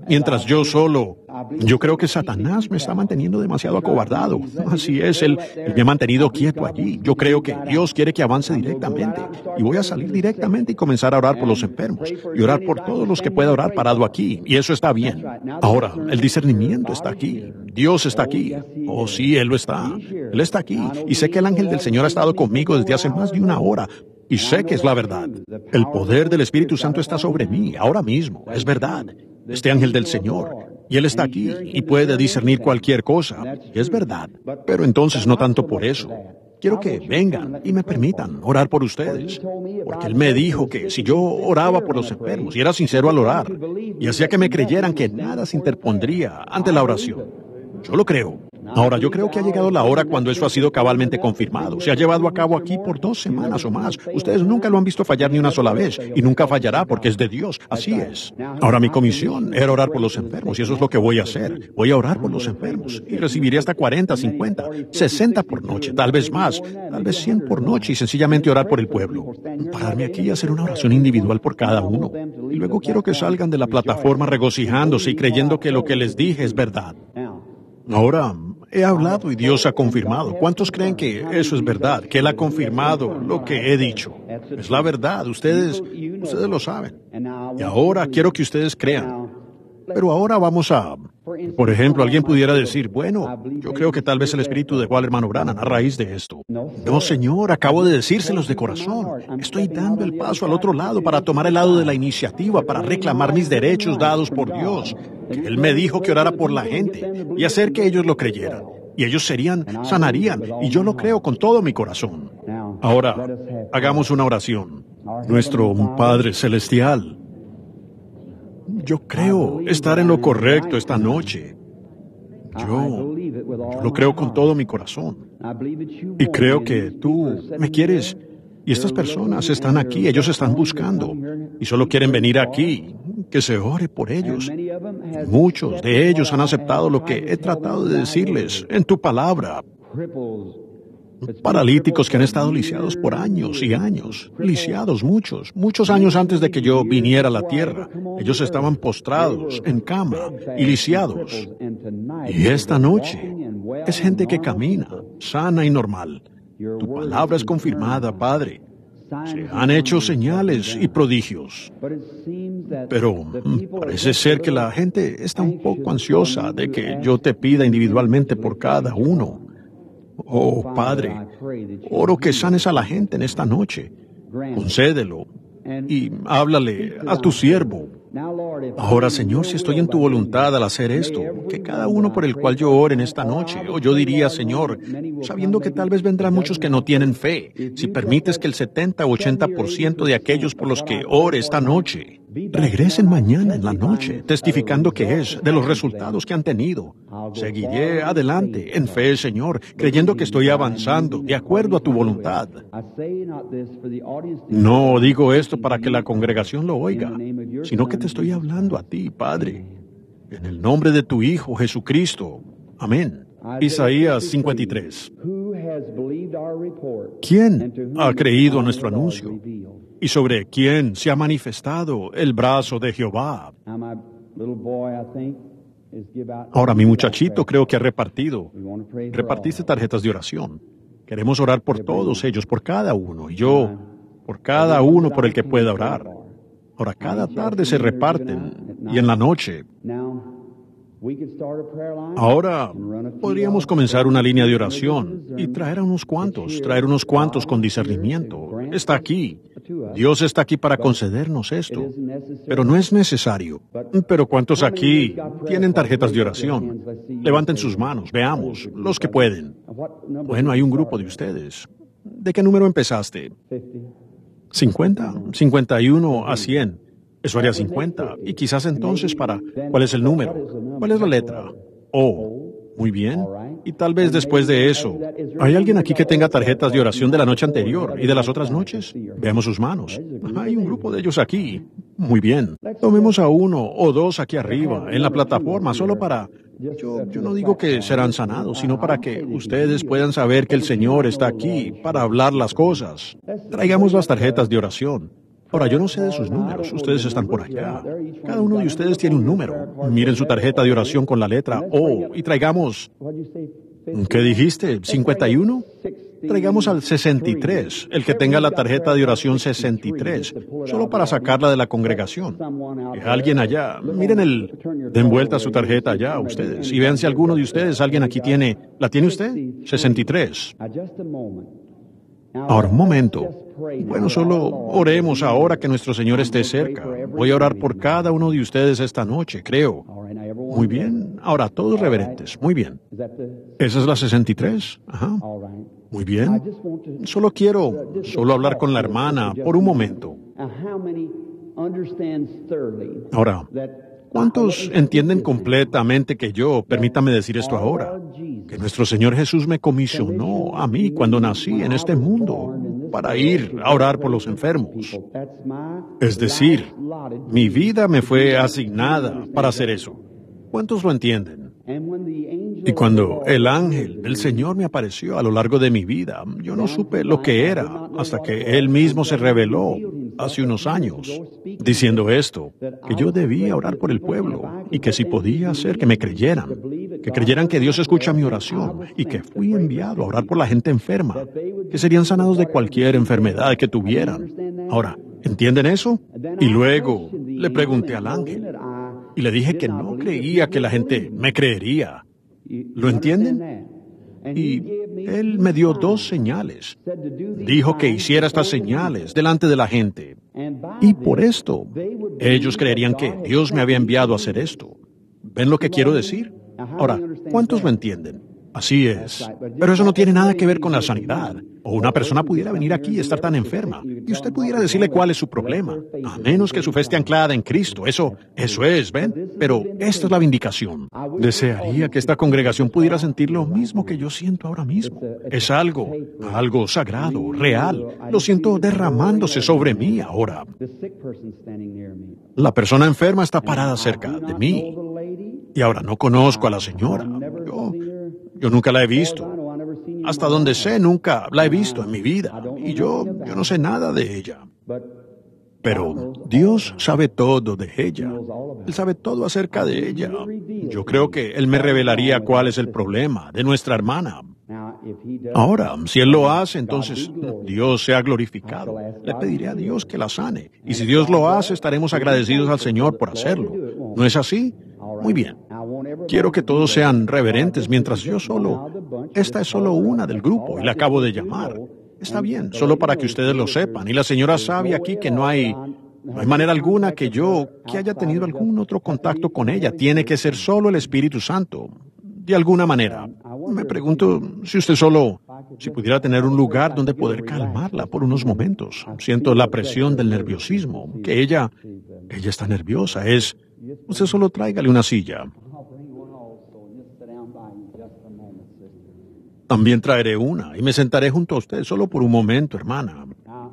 Mientras yo solo... Yo creo que Satanás me está manteniendo demasiado acobardado. Así es, él, él me ha mantenido quieto allí. Yo creo que Dios quiere que avance directamente. Y voy a salir directamente y comenzar a orar por los enfermos. Y orar por todos los que pueda orar parado aquí. Y eso está bien. Ahora, el discernimiento está aquí. Dios está aquí. Oh, sí, Él lo está. Él está aquí. Y sé que el ángel del Señor ha estado conmigo desde hace más de una hora. Y sé que es la verdad. El poder del Espíritu Santo está sobre mí, ahora mismo. Es verdad. Este ángel del Señor. Y Él está aquí y puede discernir cualquier cosa. Y es verdad. Pero entonces no tanto por eso. Quiero que vengan y me permitan orar por ustedes. Porque Él me dijo que si yo oraba por los enfermos y era sincero al orar, y hacía que me creyeran que nada se interpondría ante la oración. Yo lo creo. Ahora, yo creo que ha llegado la hora cuando eso ha sido cabalmente confirmado. Se ha llevado a cabo aquí por dos semanas o más. Ustedes nunca lo han visto fallar ni una sola vez, y nunca fallará porque es de Dios. Así es. Ahora, mi comisión era orar por los enfermos, y eso es lo que voy a hacer. Voy a orar por los enfermos, y recibiré hasta cuarenta, cincuenta, sesenta por noche, tal vez más, tal vez cien por noche, y sencillamente orar por el pueblo. Pararme aquí y hacer una oración individual por cada uno. Y luego quiero que salgan de la plataforma regocijándose y creyendo que lo que les dije es verdad. Ahora, he hablado y Dios ha confirmado. ¿Cuántos creen que eso es verdad? Que Él ha confirmado lo que he dicho. Es la verdad. Ustedes, ustedes lo saben. Y ahora quiero que ustedes crean. Pero ahora vamos a... Por ejemplo, alguien pudiera decir, bueno, yo creo que tal vez el Espíritu dejó al hermano Branham a raíz de esto. No, Señor, acabo de decírselos de corazón. Estoy dando el paso al otro lado para tomar el lado de la iniciativa, para reclamar mis derechos dados por Dios. Que Él me dijo que orara por la gente y hacer que ellos lo creyeran. Y ellos serían, sanarían, y yo lo creo con todo mi corazón. Ahora, hagamos una oración. Nuestro Padre Celestial, yo creo estar en lo correcto esta noche. Yo, yo lo creo con todo mi corazón. Y creo que tú me quieres. Y estas personas están aquí, ellos están buscando. Y solo quieren venir aquí, que se ore por ellos. Y muchos de ellos han aceptado lo que he tratado de decirles en tu palabra. Paralíticos que han estado lisiados por años y años, lisiados muchos, muchos años antes de que yo viniera a la tierra. Ellos estaban postrados, en cama y lisiados. Y esta noche es gente que camina, sana y normal. Tu palabra es confirmada, Padre. Se han hecho señales y prodigios. Pero mm, parece ser que la gente está un poco ansiosa de que yo te pida individualmente por cada uno. Oh, Padre, oro que sanes a la gente en esta noche. Concédelo y háblale a tu siervo. Ahora, Señor, si estoy en tu voluntad al hacer esto, que cada uno por el cual yo ore en esta noche, o yo diría, Señor, sabiendo que tal vez vendrán muchos que no tienen fe, si permites que el setenta o ochenta por ciento de aquellos por los que ore esta noche regresen mañana en la noche, testificando que es de los resultados que han tenido. Seguiré adelante en fe, Señor, creyendo que estoy avanzando de acuerdo a tu voluntad. No digo esto para que la congregación lo oiga, sino que te estoy hablando a ti, Padre, en el nombre de tu Hijo Jesucristo. Amén. Isaías cincuenta y tres. ¿Quién ha creído nuestro anuncio? ¿Y sobre quién se ha manifestado el brazo de Jehová? Ahora, mi muchachito creo que ha repartido. Repartiste tarjetas de oración. Queremos orar por todos ellos, por cada uno. Y yo, por cada uno por el que pueda orar. Ahora, cada tarde se reparten. Y en la noche. Ahora, podríamos comenzar una línea de oración y traer a unos cuantos, traer unos cuantos con discernimiento. Está aquí. Dios está aquí para concedernos esto. Pero no es necesario. Pero ¿cuántos aquí tienen tarjetas de oración? Levanten sus manos, veamos, los que pueden. Bueno, hay un grupo de ustedes. ¿De qué número empezaste? ¿cincuenta? ¿cincuenta y uno a cien? Eso haría cincuenta. Y quizás entonces para... ¿Cuál es el número? ¿Cuál es la letra? O. Muy bien. Y tal vez después de eso, ¿hay alguien aquí que tenga tarjetas de oración de la noche anterior y de las otras noches? Veamos sus manos. Hay un grupo de ellos aquí. Muy bien. Tomemos a uno o dos aquí arriba, en la plataforma, solo para... Yo, yo no digo que serán sanados, sino para que ustedes puedan saber que el Señor está aquí para hablar las cosas. Traigamos las tarjetas de oración. Ahora, yo no sé de sus números, ustedes están por allá. Cada uno de ustedes tiene un número. Miren su tarjeta de oración con la letra O y traigamos... ¿Qué dijiste? ¿cincuenta y uno? Traigamos al sesenta y tres, el que tenga la tarjeta de oración sesenta y tres, solo para sacarla de la congregación. Alguien allá, miren el... Den vuelta su tarjeta allá, ustedes, y vean si alguno de ustedes, alguien aquí tiene... ¿La tiene usted? sesenta y tres. Ahora, un momento. Bueno, solo oremos ahora que nuestro Señor esté cerca. Voy a orar por cada uno de ustedes esta noche, creo. Muy bien. Ahora, todos reverentes. Muy bien. ¿Esa es la sesenta y tres? Ajá. Muy bien. Solo quiero, solo hablar con la hermana por un momento. Ahora, ¿cuántos entienden completamente que yo, permítame decir esto ahora, que nuestro Señor Jesús me comisionó a mí cuando nací en este mundo para ir a orar por los enfermos? Es decir, mi vida me fue asignada para hacer eso. ¿Cuántos lo entienden? Y cuando el ángel del Señor me apareció a lo largo de mi vida, yo no supe lo que era hasta que Él mismo se reveló hace unos años, diciendo esto, que yo debía orar por el pueblo y que si podía hacer que me creyeran, que creyeran que Dios escucha mi oración y que fui enviado a orar por la gente enferma, que serían sanados de cualquier enfermedad que tuvieran. Ahora, ¿entienden eso? Y luego le pregunté al ángel y le dije que no creía que la gente me creería. ¿Lo entienden? Y él me dio dos señales. Dijo que hiciera estas señales delante de la gente. Y por esto, ellos creerían que Dios me había enviado a hacer esto. ¿Ven lo que quiero decir? Ahora, ¿cuántos lo entienden? Así es. Pero eso no tiene nada que ver con la sanidad. O una persona pudiera venir aquí y estar tan enferma, y usted pudiera decirle cuál es su problema, a menos que su fe esté anclada en Cristo. Eso, eso es, ¿ven? Pero esta es la vindicación. Desearía que esta congregación pudiera sentir lo mismo que yo siento ahora mismo. Es algo, algo sagrado, real. Lo siento derramándose sobre mí ahora. La persona enferma está parada cerca de mí. Y ahora no conozco a la señora. Yo, yo nunca la he visto. Hasta donde sé, nunca la he visto en mi vida. Y yo, yo no sé nada de ella. Pero Dios sabe todo de ella. Él sabe todo acerca de ella. Yo creo que Él me revelaría cuál es el problema de nuestra hermana. Ahora, si Él lo hace, entonces Dios sea glorificado. Le pediré a Dios que la sane. Y si Dios lo hace, estaremos agradecidos al Señor por hacerlo. ¿No es así? Muy bien. Quiero que todos sean reverentes mientras yo solo... Esta es solo una del grupo y la acabo de llamar. Está bien, solo para que ustedes lo sepan. Y la señora sabe aquí que no hay... No hay manera alguna que yo, que haya tenido algún otro contacto con ella. Tiene que ser solo el Espíritu Santo. De alguna manera. Me pregunto si usted solo... Si pudiera tener un lugar donde poder calmarla por unos momentos. Siento la presión del nerviosismo. Que ella... Ella está nerviosa. Es... Usted solo tráigale una silla. También traeré una y me sentaré junto a usted solo por un momento, hermana.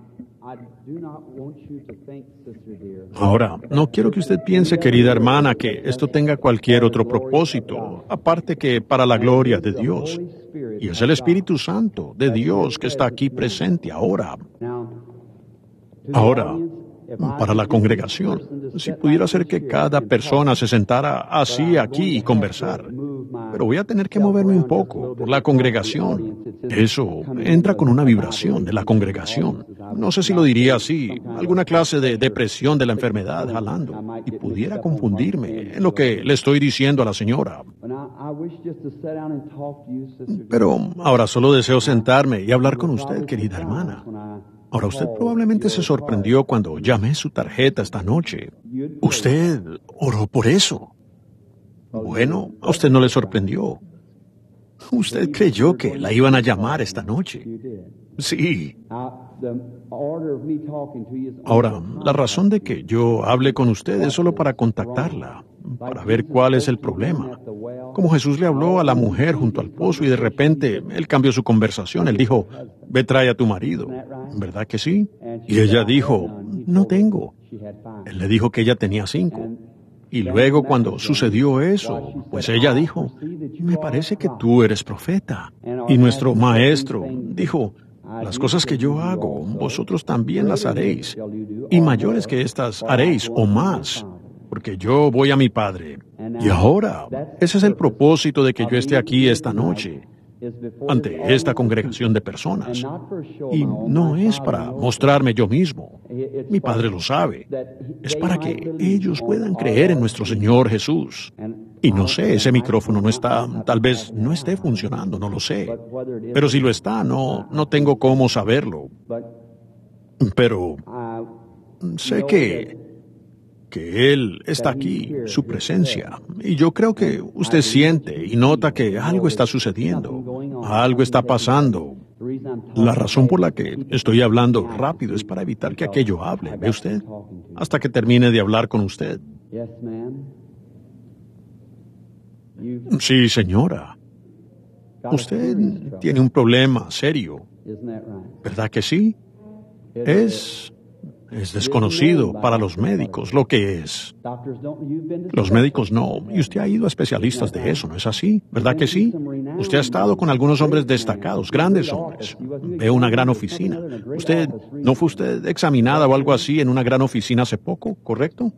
Ahora, no quiero que usted piense, querida hermana, que esto tenga cualquier otro propósito, aparte que para la gloria de Dios. Y es el Espíritu Santo de Dios que está aquí presente ahora. Ahora, para la congregación, si pudiera ser que cada persona se sentara así aquí y conversar. Pero voy a tener que moverme un poco por la congregación. Eso entra con una vibración de la congregación. No sé si lo diría así, alguna clase de depresión de la enfermedad jalando, y pudiera confundirme en lo que le estoy diciendo a la señora. Pero ahora solo deseo sentarme y hablar con usted, querida hermana. Ahora, usted probablemente se sorprendió cuando llamé su tarjeta esta noche. Usted oró por eso. Bueno, a usted no le sorprendió. Usted creyó que la iban a llamar esta noche. Sí. Ahora, la razón de que yo hable con usted es solo para contactarla, para ver cuál es el problema. Como Jesús le habló a la mujer junto al pozo y de repente él cambió su conversación. Él dijo, ve, trae a tu marido. ¿Verdad que sí? Y ella dijo, no tengo. Él le dijo que ella tenía cinco. Y luego cuando sucedió eso, pues ella dijo, me parece que tú eres profeta. Y nuestro maestro dijo, Las cosas que yo hago, vosotros también las haréis, y mayores que estas haréis, o más, porque yo voy a mi Padre. Y ahora, ese es el propósito de que yo esté aquí esta noche, ante esta congregación de personas. Y no es para mostrarme yo mismo. Mi Padre lo sabe. Es para que ellos puedan creer en nuestro Señor Jesús. Y no sé, ese micrófono no está, tal vez no esté funcionando, no lo sé. Pero si lo está, no, no tengo cómo saberlo. Pero sé que, que Él está aquí, su presencia. Y yo creo que usted siente y nota que algo está sucediendo, algo está pasando. La razón por la que estoy hablando rápido es para evitar que aquello hable, ¿ve usted? Hasta que termine de hablar con usted. Sí, señora. Usted tiene un problema serio, ¿verdad que sí? Es, es desconocido para los médicos lo que es. Los médicos no, y usted ha ido a especialistas de eso, ¿no es así? ¿Verdad que sí? Usted ha estado con algunos hombres destacados, grandes hombres. Ve una gran oficina. Usted, ¿no fue usted examinada o algo así en una gran oficina hace poco, correcto?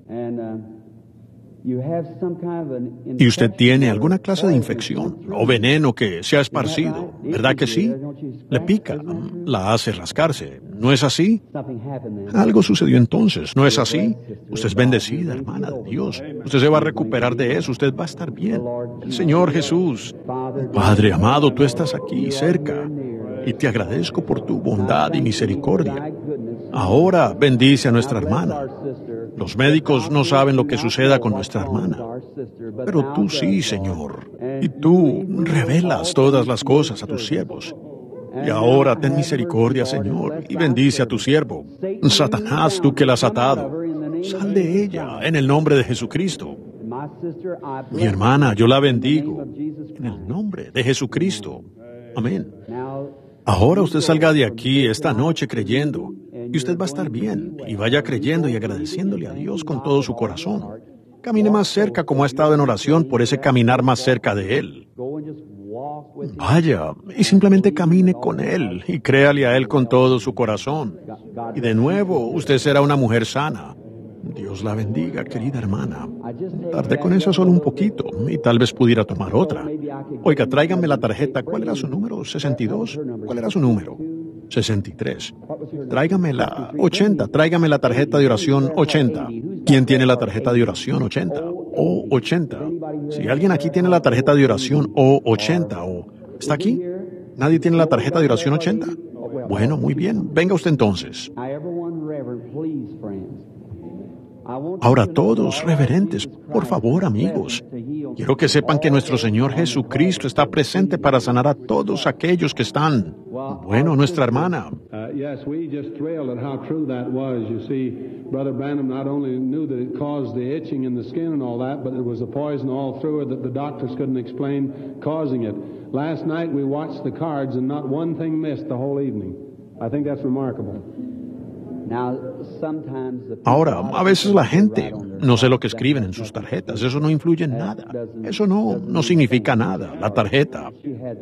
Y usted tiene alguna clase de infección o veneno que se ha esparcido, ¿verdad que sí? Le pica, la hace rascarse, ¿no es así? Algo sucedió entonces, ¿no es así? Usted es bendecida, hermana de Dios. Usted se va a recuperar de eso, usted va a estar bien. El Señor Jesús, Padre amado, tú estás aquí cerca y te agradezco por tu bondad y misericordia. Ahora bendice a nuestra hermana. Los médicos no saben lo que suceda con nuestra hermana, pero tú sí, Señor, y tú revelas todas las cosas a tus siervos. Y ahora ten misericordia, Señor, y bendice a tu siervo. Satanás, tú que la has atado, sal de ella en el nombre de Jesucristo. Mi hermana, yo la bendigo en el nombre de Jesucristo. Amén. Ahora usted salga de aquí esta noche creyendo, y usted va a estar bien, y vaya creyendo y agradeciéndole a Dios con todo su corazón. Camine más cerca como ha estado en oración por ese caminar más cerca de Él. Vaya, y simplemente camine con Él, y créale a Él con todo su corazón. Y de nuevo, usted será una mujer sana. Dios la bendiga, querida hermana. Tardé con eso solo un poquito y tal vez pudiera tomar otra. Oiga, tráigame la tarjeta. ¿Cuál era su número? ¿sesenta y dos? ¿Cuál era su número? sesenta y tres. Tráigame la ochenta. Tráigame la tarjeta de oración ochenta. ¿Quién tiene la tarjeta de oración ochenta? O ochenta. Si alguien aquí tiene la tarjeta de oración O ochenta o... ¿Está aquí? ¿Nadie tiene la tarjeta de oración ochenta? Bueno, muy bien. Venga usted entonces. Ahora todos, reverentes, por favor, amigos, quiero que sepan que nuestro Señor Jesucristo está presente para sanar a todos aquellos que están. Bueno, nuestra hermana. Uh, yes, we just thrilled at how true that was. You see, Brother Branham not only knew that it caused the itching in the skin and all that, but there was a poison all through it that the doctors couldn't explain causing it. Last night we watched the cards and not one thing missed the whole evening. I think that's remarkable. Ahora, a veces la gente no sé lo que escriben en sus tarjetas. Eso no influye en nada. Eso no, no significa nada. La tarjeta.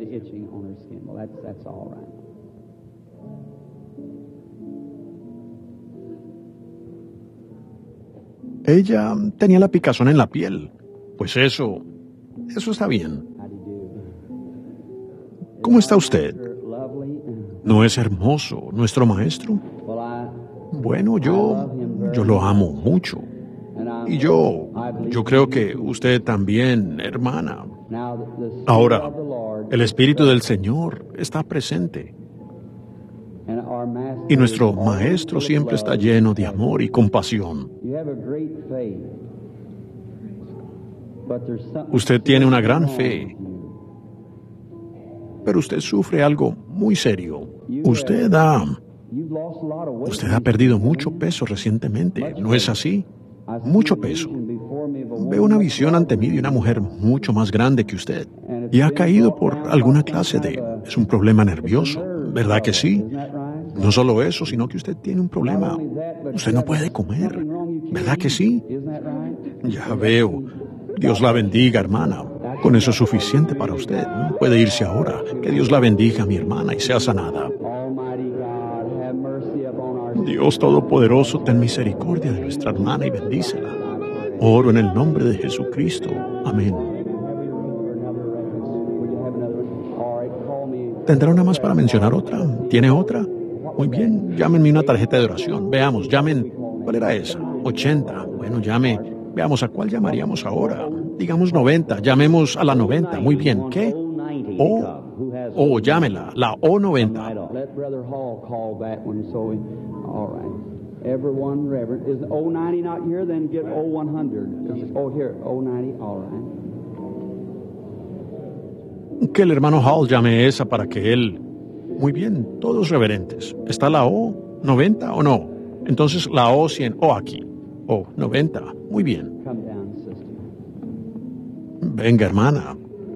Ella tenía la picazón en la piel. Pues eso, eso está bien. ¿Cómo está usted? ¿No es hermoso nuestro maestro? Bueno, yo, yo lo amo mucho. Y yo, yo creo que usted también, hermana. Ahora, el Espíritu del Señor está presente. Y nuestro Maestro siempre está lleno de amor y compasión. Usted tiene una gran fe, pero usted sufre algo muy serio. Usted ha... Usted ha perdido mucho peso recientemente, ¿no es así? Mucho peso. Veo una visión ante mí de una mujer mucho más grande que usted. Y ha caído por alguna clase de... Es un problema nervioso, ¿verdad que sí? No solo eso, sino que usted tiene un problema. Usted no puede comer, ¿verdad que sí? Ya veo. Dios la bendiga, hermana. Con eso es suficiente para usted. Puede irse ahora. Que Dios la bendiga, mi hermana, y sea sanada. Dios Todopoderoso, ten misericordia de nuestra hermana y bendícela. Oro en el nombre de Jesucristo. Amén. ¿Tendrá una más para mencionar otra? ¿Tiene otra? Muy bien, llámenme una tarjeta de oración. Veamos, llamen. ¿Cuál era esa? ochenta. Bueno, llame. Veamos, ¿a cuál llamaríamos ahora? Digamos noventa. Llamemos a la noventa. Muy bien. ¿Qué? O. O, llámela. La O noventa. Everyone, Reverend. Is O ninety not here? Then get O one hundred. Oh, here, O ninety, all right. Que el hermano Hall llame esa para que él... Muy bien, todos reverentes. ¿Está la O noventa o no? Entonces la O cien. O aquí. O noventa. Muy bien. Come down, sister. Venga, hermana.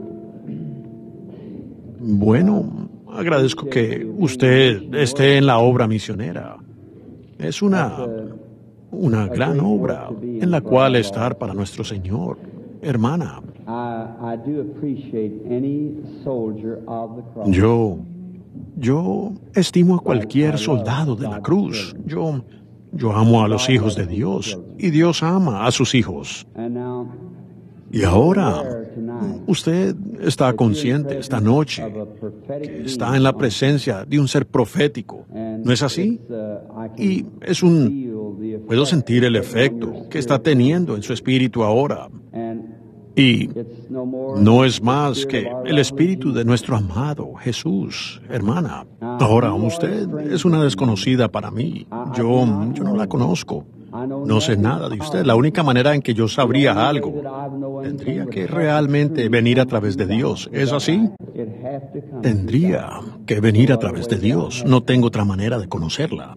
Bueno, agradezco que usted esté en la obra misionera. Es una, una gran obra en la cual estar para nuestro Señor. Hermana, I, I do appreciate any soldier of the cross. yo, yo estimo a cualquier soldado de la cruz. Yo, yo amo a los hijos de Dios y Dios ama a sus hijos. And now, Y ahora, usted está consciente esta noche que está en la presencia de un ser profético. ¿No es así? Y es un... Puedo sentir el efecto que está teniendo en su espíritu ahora. Y no es más que el espíritu de nuestro amado Jesús, hermana. Ahora, usted es una desconocida para mí. Yo, yo no la conozco. No sé nada de usted. La única manera en que yo sabría algo tendría que realmente venir a través de Dios. ¿Es así? Tendría que venir a través de Dios. No tengo otra manera de conocerla.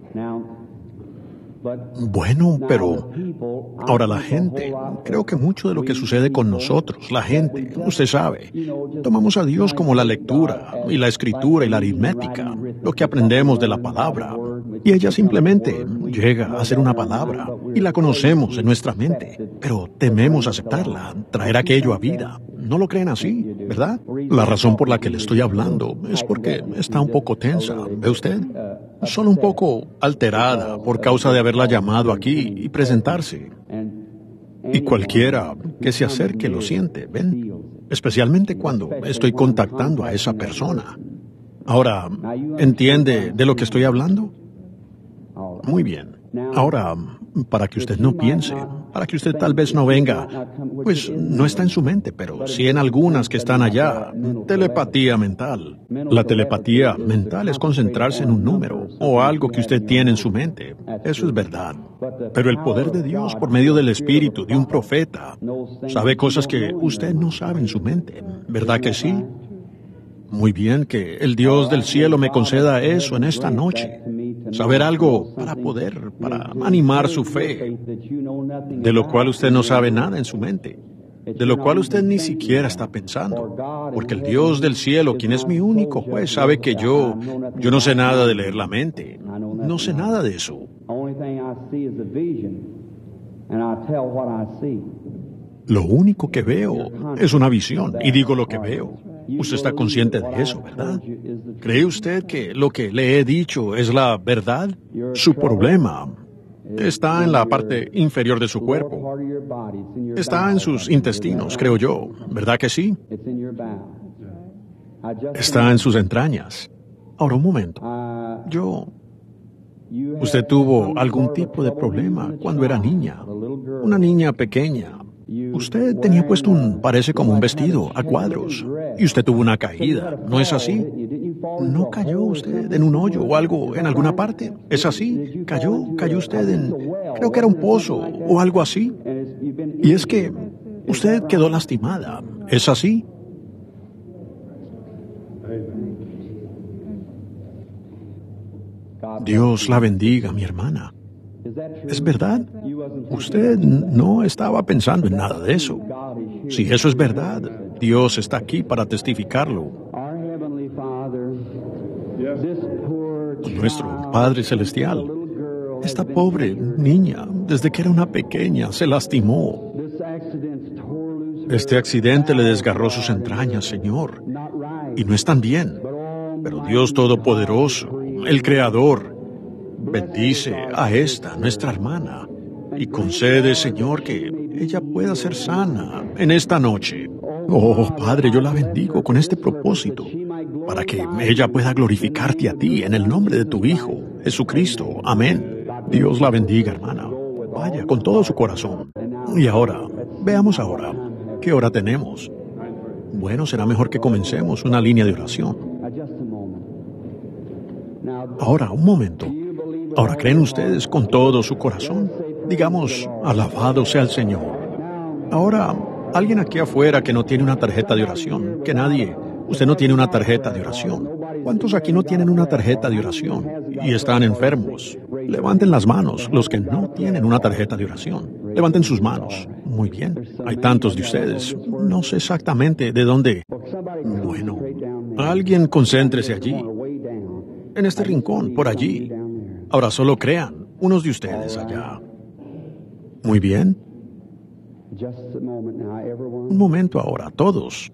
Bueno, pero ahora la gente, creo que mucho de lo que sucede con nosotros, la gente, usted sabe, tomamos a Dios como la lectura y la escritura y la aritmética, lo que aprendemos de la palabra, y ella simplemente llega a ser una palabra y la conocemos en nuestra mente, pero tememos aceptarla, traer aquello a vida. ¿No lo creen así, verdad? La razón por la que le estoy hablando es porque está un poco tensa, ¿ve usted? Solo un poco alterada por causa de haberla llamado aquí y presentarse. Y cualquiera que se acerque lo siente, ¿ven? Especialmente cuando estoy contactando a esa persona. Ahora, ¿entiende de lo que estoy hablando? Muy bien. Ahora, para que usted no piense, para que usted tal vez no venga, pues no está en su mente, pero sí en algunas que están allá. Telepatía mental. La telepatía mental es concentrarse en un número o algo que usted tiene en su mente. Eso es verdad. Pero el poder de Dios por medio del espíritu de un profeta sabe cosas que usted no sabe en su mente. ¿Verdad que sí? Muy bien, que el Dios del cielo me conceda eso en esta noche. Saber algo para poder, para animar su fe, de lo cual usted no sabe nada en su mente, de lo cual usted ni siquiera está pensando, porque el Dios del cielo, quien es mi único juez, sabe que yo, yo no sé nada de leer la mente, no sé nada de eso. Lo único que veo es una visión, y digo lo que veo. Usted está consciente de eso, ¿verdad? ¿Cree usted que lo que le he dicho es la verdad? Su problema está en la parte inferior de su cuerpo. Está en sus intestinos, creo yo. ¿Verdad que sí? Está en sus entrañas. Ahora, un momento. Yo... Usted tuvo algún tipo de problema cuando era niña. Una niña pequeña. Usted tenía puesto un, parece como un vestido, a cuadros, y usted tuvo una caída, ¿no es así? ¿No cayó usted en un hoyo o algo en alguna parte? ¿Es así? ¿Cayó? ¿Cayó usted en, creo que era un pozo o algo así? Y es que usted quedó lastimada, ¿es así? Dios la bendiga, mi hermana. ¿Es verdad? Usted no estaba pensando en nada de eso. Si eso es verdad, Dios está aquí para testificarlo. Nuestro Padre Celestial, esta pobre niña, desde que era una pequeña, se lastimó. Este accidente le desgarró sus entrañas, Señor. Y no están bien. Pero Dios Todopoderoso, el Creador, bendice a esta, nuestra hermana, y concede, Señor, que ella pueda ser sana en esta noche. Oh, Padre, yo la bendigo con este propósito, para que ella pueda glorificarte a ti en el nombre de tu Hijo, Jesucristo. Amén. Dios la bendiga, hermana. Vaya con todo su corazón. Y ahora, veamos ahora, ¿qué hora tenemos? Bueno, será mejor que comencemos una línea de oración. Ahora, un momento. Ahora, ¿creen ustedes con todo su corazón? Digamos, alabado sea el Señor. Ahora, alguien aquí afuera que no tiene una tarjeta de oración, que nadie, usted no tiene una tarjeta de oración. ¿Cuántos aquí no tienen una tarjeta de oración y están enfermos? Levanten las manos los que no tienen una tarjeta de oración. Levanten sus manos. Muy bien. Hay tantos de ustedes. No sé exactamente de dónde. Bueno, alguien concéntrese allí, en este rincón, por allí. Ahora solo crean, unos de ustedes allá. Muy bien. Un momento ahora, todos.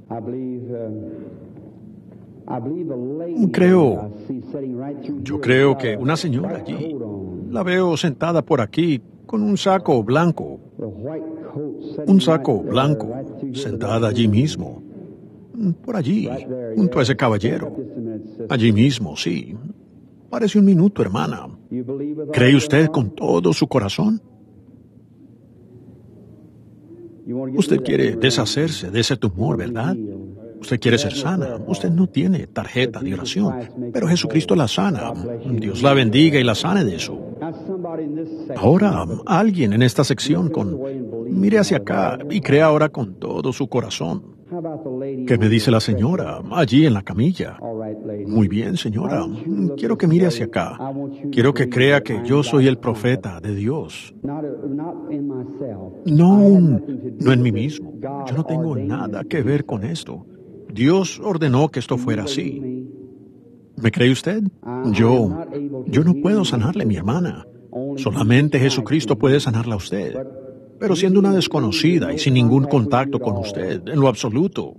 Creo, yo creo que una señora allí, la veo sentada por aquí con un saco blanco, un saco blanco, sentada allí mismo, por allí, junto a ese caballero, allí mismo, sí. Parece un minuto, hermana. ¿Cree usted con todo su corazón? Usted quiere deshacerse de ese tumor, ¿verdad? Usted quiere ser sana. Usted no tiene tarjeta de oración, pero Jesucristo la sana. Dios la bendiga y la sane de eso. Ahora, alguien en esta sección con... Mire hacia acá y crea ahora con todo su corazón. ¿Qué me dice la señora allí en la camilla? Muy bien, señora. Quiero que mire hacia acá. Quiero que crea que yo soy el profeta de Dios. No, no en mí mismo. Yo no tengo nada que ver con esto. Dios ordenó que esto fuera así. ¿Me cree usted? Yo, yo no puedo sanarle, mi hermana. Solamente Jesucristo puede sanarla a usted. Pero siendo una desconocida y sin ningún contacto con usted, en lo absoluto.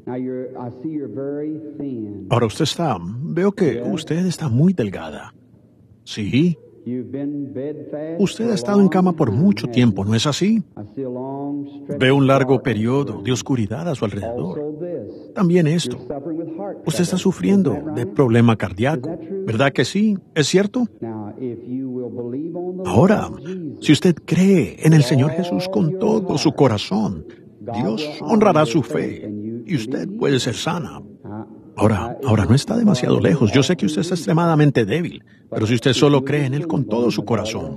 Ahora usted está, veo que usted está muy delgada. Sí. Usted ha estado en cama por mucho tiempo, ¿no es así? Veo un largo periodo de oscuridad a su alrededor. También esto. Usted está sufriendo de problema cardíaco, ¿verdad que sí? ¿Es cierto? Ahora, si usted cree en el Señor Jesús con todo su corazón, Dios honrará su fe y usted puede ser sana. Ahora, ahora no está demasiado lejos. Yo sé que usted está extremadamente débil, pero si usted solo cree en Él con todo su corazón,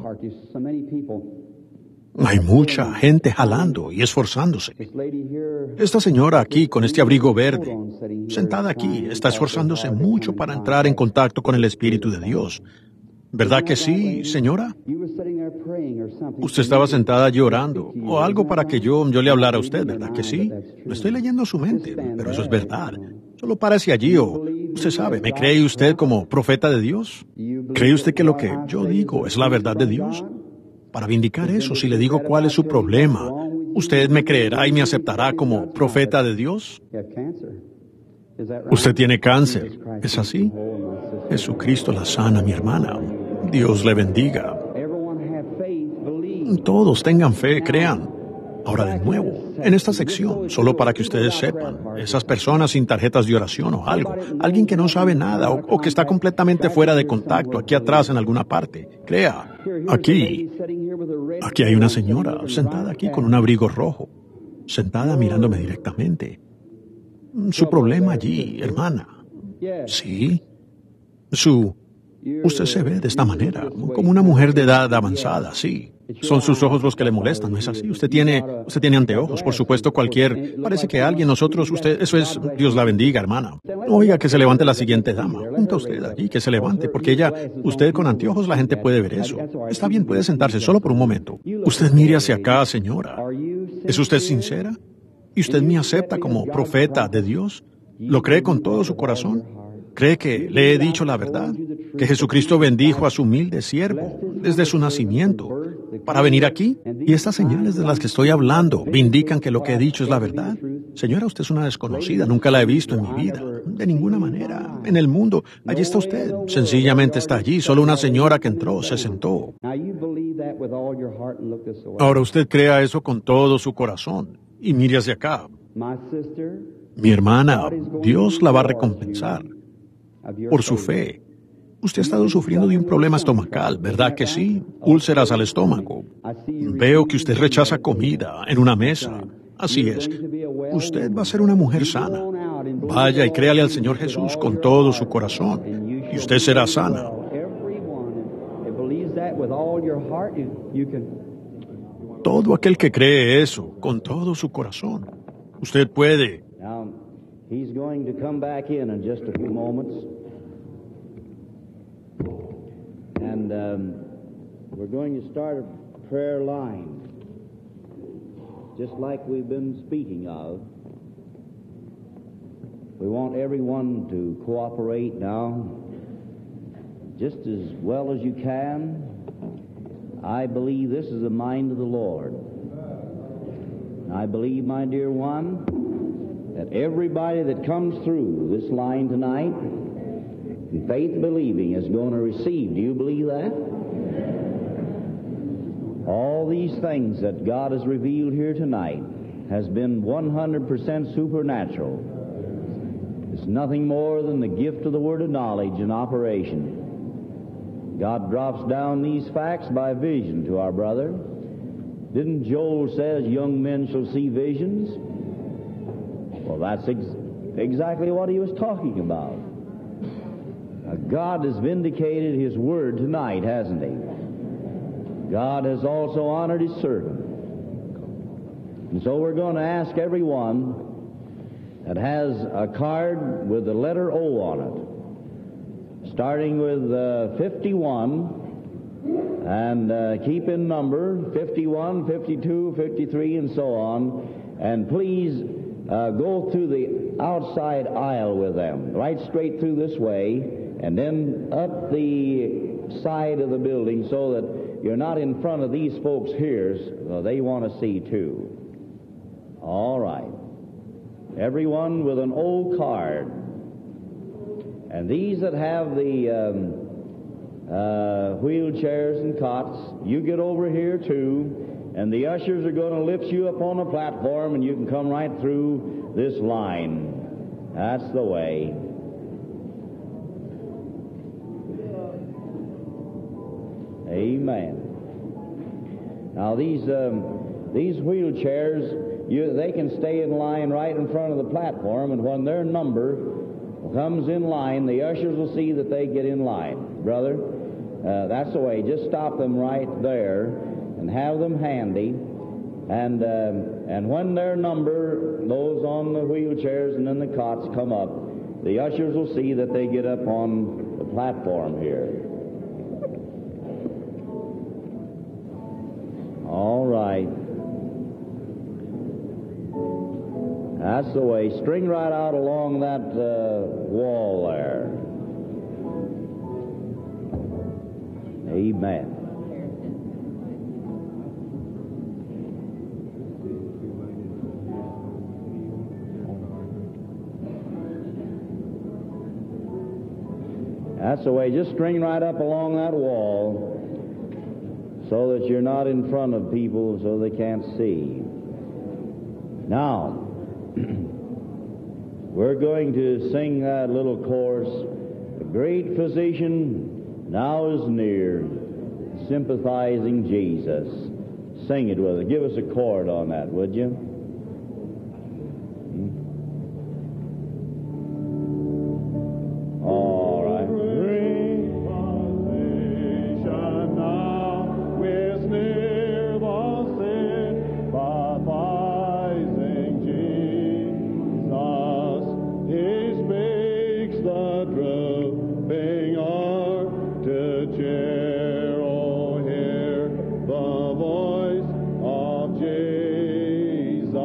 hay mucha gente jalando y esforzándose. Esta señora aquí, con este abrigo verde, sentada aquí, está esforzándose mucho para entrar en contacto con el Espíritu de Dios. ¿Verdad que sí, señora? Usted estaba sentada llorando, o algo para que yo, yo le hablara a usted, ¿verdad que sí? No estoy leyendo su mente, pero eso es verdad. Solo párese allí o, usted sabe, ¿me cree usted como profeta de Dios? ¿Cree usted que lo que yo digo es la verdad de Dios? Para vindicar eso, si le digo cuál es su problema, ¿usted me creerá y me aceptará como profeta de Dios? Usted tiene cáncer, ¿es así? Jesucristo la sana, mi hermana. Dios le bendiga. Todos tengan fe, crean. Ahora de nuevo, en esta sección, solo para que ustedes sepan, esas personas sin tarjetas de oración o algo, alguien que no sabe nada o, o que está completamente fuera de contacto, aquí atrás en alguna parte, crea, aquí, aquí hay una señora sentada aquí con un abrigo rojo, sentada mirándome directamente. Su problema allí, hermana. Sí. Su... Usted se ve de esta manera, como una mujer de edad avanzada, sí. Son sus ojos los que le molestan, ¿no es así? Usted tiene, usted tiene anteojos, por supuesto, cualquier... Parece que alguien, nosotros, usted... Eso es... Dios la bendiga, hermana. Oiga, que se levante la siguiente dama. Junto a usted allí, que se levante, porque ella... Usted con anteojos, la gente puede ver eso. Está bien, puede sentarse solo por un momento. Usted mire hacia acá, señora. ¿Es usted sincera? ¿Y usted me acepta como profeta de Dios? ¿Lo cree con todo su corazón? ¿Cree que le he dicho la verdad? ¿Que Jesucristo bendijo a su humilde siervo desde su nacimiento para venir aquí? ¿Y estas señales de las que estoy hablando vindican que lo que he dicho es la verdad? Señora, usted es una desconocida, nunca la he visto en mi vida, de ninguna manera. En el mundo, allí está usted, sencillamente está allí, solo una señora que entró, se sentó. Ahora usted crea eso con todo su corazón, y mire hacia acá. Mi hermana, Dios la va a recompensar por su fe. Usted ha estado sufriendo de un problema estomacal, ¿verdad que sí? Úlceras al estómago. Veo que usted rechaza comida en una mesa. Así es. Usted va a ser una mujer sana. Vaya y créale al Señor Jesús con todo su corazón, y usted será sana. Todo aquel que cree eso con todo su corazón, usted puede. Now, he's going to come back in in just a few moments. And um, we're going to start a prayer line, just like we've been speaking of. We want everyone to cooperate now, just as well as you can. I believe this is the mind of the Lord. I believe, my dear one, that everybody that comes through this line tonight, in faith believing, is going to receive. Do you believe that? All these things that God has revealed here tonight has been one hundred percent supernatural. It's nothing more than the gift of the word of knowledge in operation. God drops down these facts by vision to our brother. Didn't Joel says young men shall see visions? Well, that's ex- exactly what he was talking about. Now, God has vindicated His word tonight, hasn't He? God has also honored His servant. And so we're going to ask everyone that has a card with the letter O on it, starting with uh, fifty-one, and uh, keep in number fifty-one, fifty-two, fifty-three, and so on. And please uh, go through the outside aisle with them, right straight through this way, and then up the side of the building so that you're not in front of these folks here. So they want to see too. All right. Everyone with an O card. And these that have the um, uh, wheelchairs and cots, you get over here too, and the ushers are going to lift you up on the platform, and you can come right through this line. That's the way. Amen. Now these um, these wheelchairs, you, they can stay in line right in front of the platform, and when their number comes in line, the ushers will see that they get in line. Brother, uh, that's the way. Just stop them right there and have them handy. And um, and when their number, those on the wheelchairs and then the cots come up, the ushers will see that they get up on the platform here. All right. That's the way. String right out along that uh, wall there. Amen. That's the way. Just string right up along that wall so that you're not in front of people so they can't see. Now, we're going to sing that little chorus. The great physician now is near, sympathizing Jesus. Sing it with us. Give us a chord on that, would you? Hmm? All right. Great physician now is near, sympathizing Jesus. He speaks the drooping heart to cheer. Oh, hear the voice of Jesus.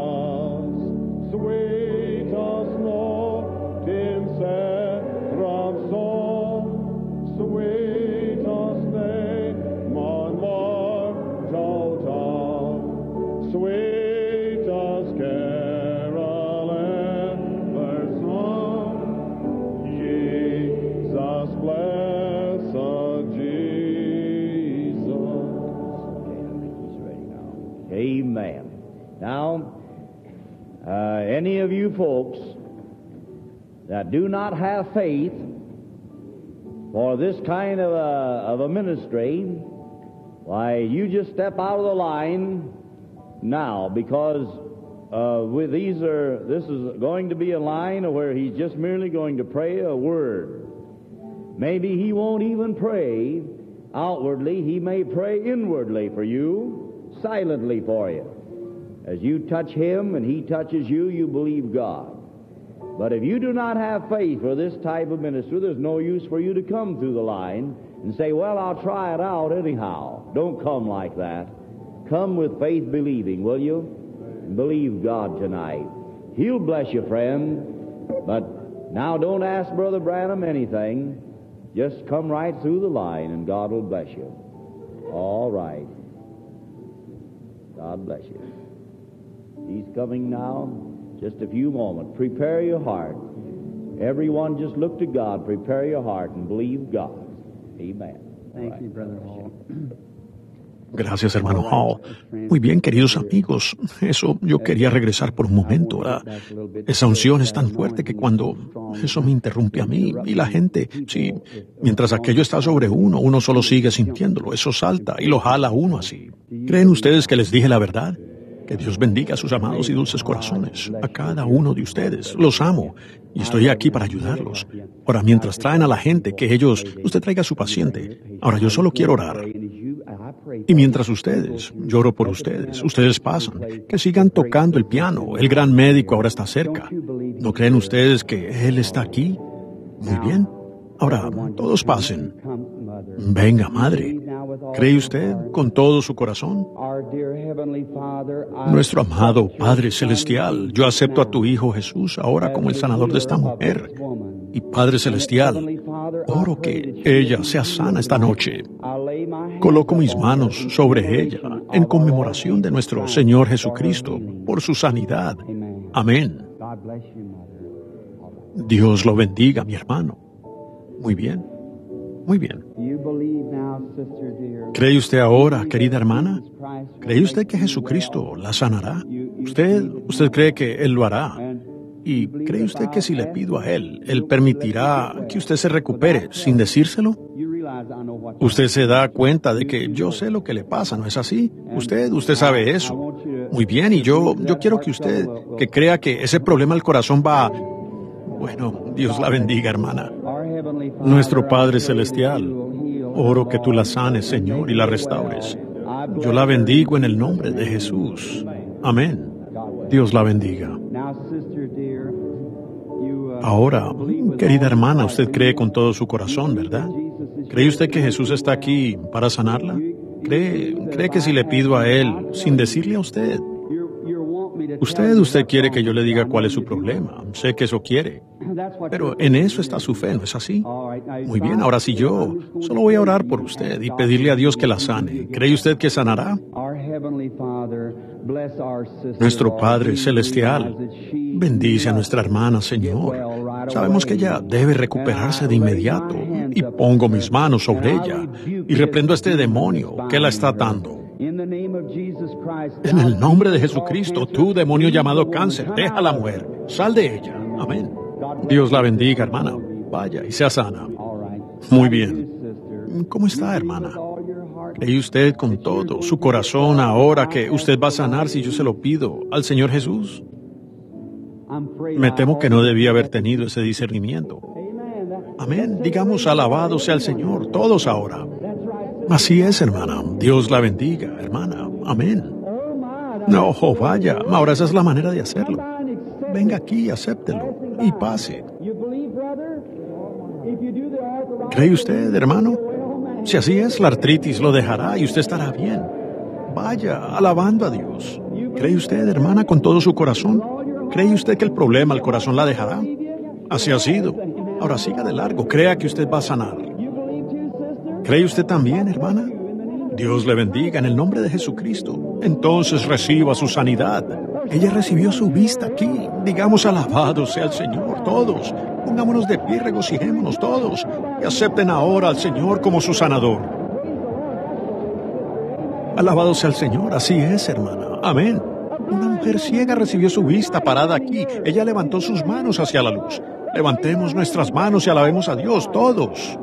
Amen. Now, uh, any of you folks that do not have faith for this kind of a, of a ministry, why, you just step out of the line now, because uh, with these are this is going to be a line where he's just merely going to pray a word. Maybe he won't even pray outwardly. He may pray inwardly for you, silently for you. As you touch him and he touches you, you believe God. But if you do not have faith for this type of ministry, there's no use for you to come through the line and say, well, I'll try it out anyhow. Don't come like that. Come with faith believing, will you? And believe God tonight. He'll bless you, friend. But now don't ask Brother Branham anything. Just come right through the line and God will bless you. All right. God bless you. He's coming now. Just a few moments. Prepare your heart. Everyone just look to God. Prepare your heart and believe God. Amen. Thank right. you, Brother Hall. Gracias, hermano Hall. Muy bien, queridos amigos. Eso, yo quería regresar por un momento. La, esa unción es tan fuerte que cuando eso me interrumpe a mí y la gente, sí, mientras aquello está sobre uno, uno solo sigue sintiéndolo. Eso salta y lo jala a uno así. ¿Creen ustedes que les dije la verdad? Que Dios bendiga a sus amados y dulces corazones, a cada uno de ustedes. Los amo y estoy aquí para ayudarlos. Ahora, mientras traen a la gente, que ellos, usted traiga a su paciente. Ahora, yo solo quiero orar. Y mientras ustedes, lloro por ustedes, ustedes pasan, que sigan tocando el piano. El gran médico ahora está cerca. ¿No creen ustedes que Él está aquí? Muy bien. Ahora, todos pasen. Venga, madre. ¿Cree usted con todo su corazón? Nuestro amado Padre Celestial, yo acepto a tu Hijo Jesús ahora como el sanador de esta mujer. Y Padre Celestial, oro que ella sea sana esta noche. Coloco mis manos sobre ella en conmemoración de nuestro Señor Jesucristo por su sanidad. Amén. Dios lo bendiga, mi hermano. Muy bien. Muy bien. ¿Cree usted ahora, querida hermana? ¿Cree usted que Jesucristo la sanará? ¿Usted, usted cree que Él lo hará? ¿Y cree usted que si le pido a Él, Él permitirá que usted se recupere sin decírselo? Usted se da cuenta de que yo sé lo que le pasa, ¿no es así? Usted, usted sabe eso. Muy bien, y yo, yo quiero que usted, que crea que ese problema del corazón va... Bueno, Dios la bendiga, hermana. Nuestro Padre Celestial, oro que tú la sanes, Señor, y la restaures. Yo la bendigo en el nombre de Jesús. Amén. Dios la bendiga. Ahora, querida hermana, usted cree con todo su corazón, ¿verdad? ¿Cree usted que Jesús está aquí para sanarla? ¿Cree, cree que si le pido a Él, sin decirle a usted? Usted, usted quiere que yo le diga cuál es su problema. Sé que eso quiere. Pero en eso está su fe, ¿no es así? Muy bien, ahora sí yo solo voy a orar por usted y pedirle a Dios que la sane. ¿Cree usted que sanará? Nuestro Padre Celestial, bendice a nuestra hermana, Señor. Sabemos que ella debe recuperarse de inmediato y pongo mis manos sobre ella y reprendo a este demonio que la está atando. En el nombre de Jesucristo, tú, demonio llamado cáncer, déjala mujer. Sal de ella. Amén. Dios la bendiga, hermana. Vaya y sea sana. Muy bien. ¿Cómo está, hermana? ¿Cree usted con todo su corazón ahora que usted va a sanar si yo se lo pido al Señor Jesús? Me temo que no debía haber tenido ese discernimiento. Amén. Digamos, alabado sea el Señor, todos ahora. Así es, hermana. Dios la bendiga, hermana. Amén. No, oh, vaya. Ahora esa es la manera de hacerlo. Venga aquí, acéptelo y pase. ¿Cree usted, hermano? Si así es, la artritis lo dejará y usted estará bien. Vaya, alabando a Dios. ¿Cree usted, hermana, con todo su corazón? ¿Cree usted que el problema al corazón la dejará? Así ha sido. Ahora siga de largo. Crea que usted va a sanar. ¿Cree usted también, hermana? Dios le bendiga en el nombre de Jesucristo. Entonces reciba su sanidad. Ella recibió su vista aquí. Digamos, alabado sea el Señor. Todos. Pongámonos de pie, regocijémonos todos. Y acepten ahora al Señor como su sanador. Alabado sea el Señor, así es, hermana. Amén. Una mujer ciega recibió su vista parada aquí. Ella levantó sus manos hacia la luz. Levantemos nuestras manos y alabemos a Dios todos.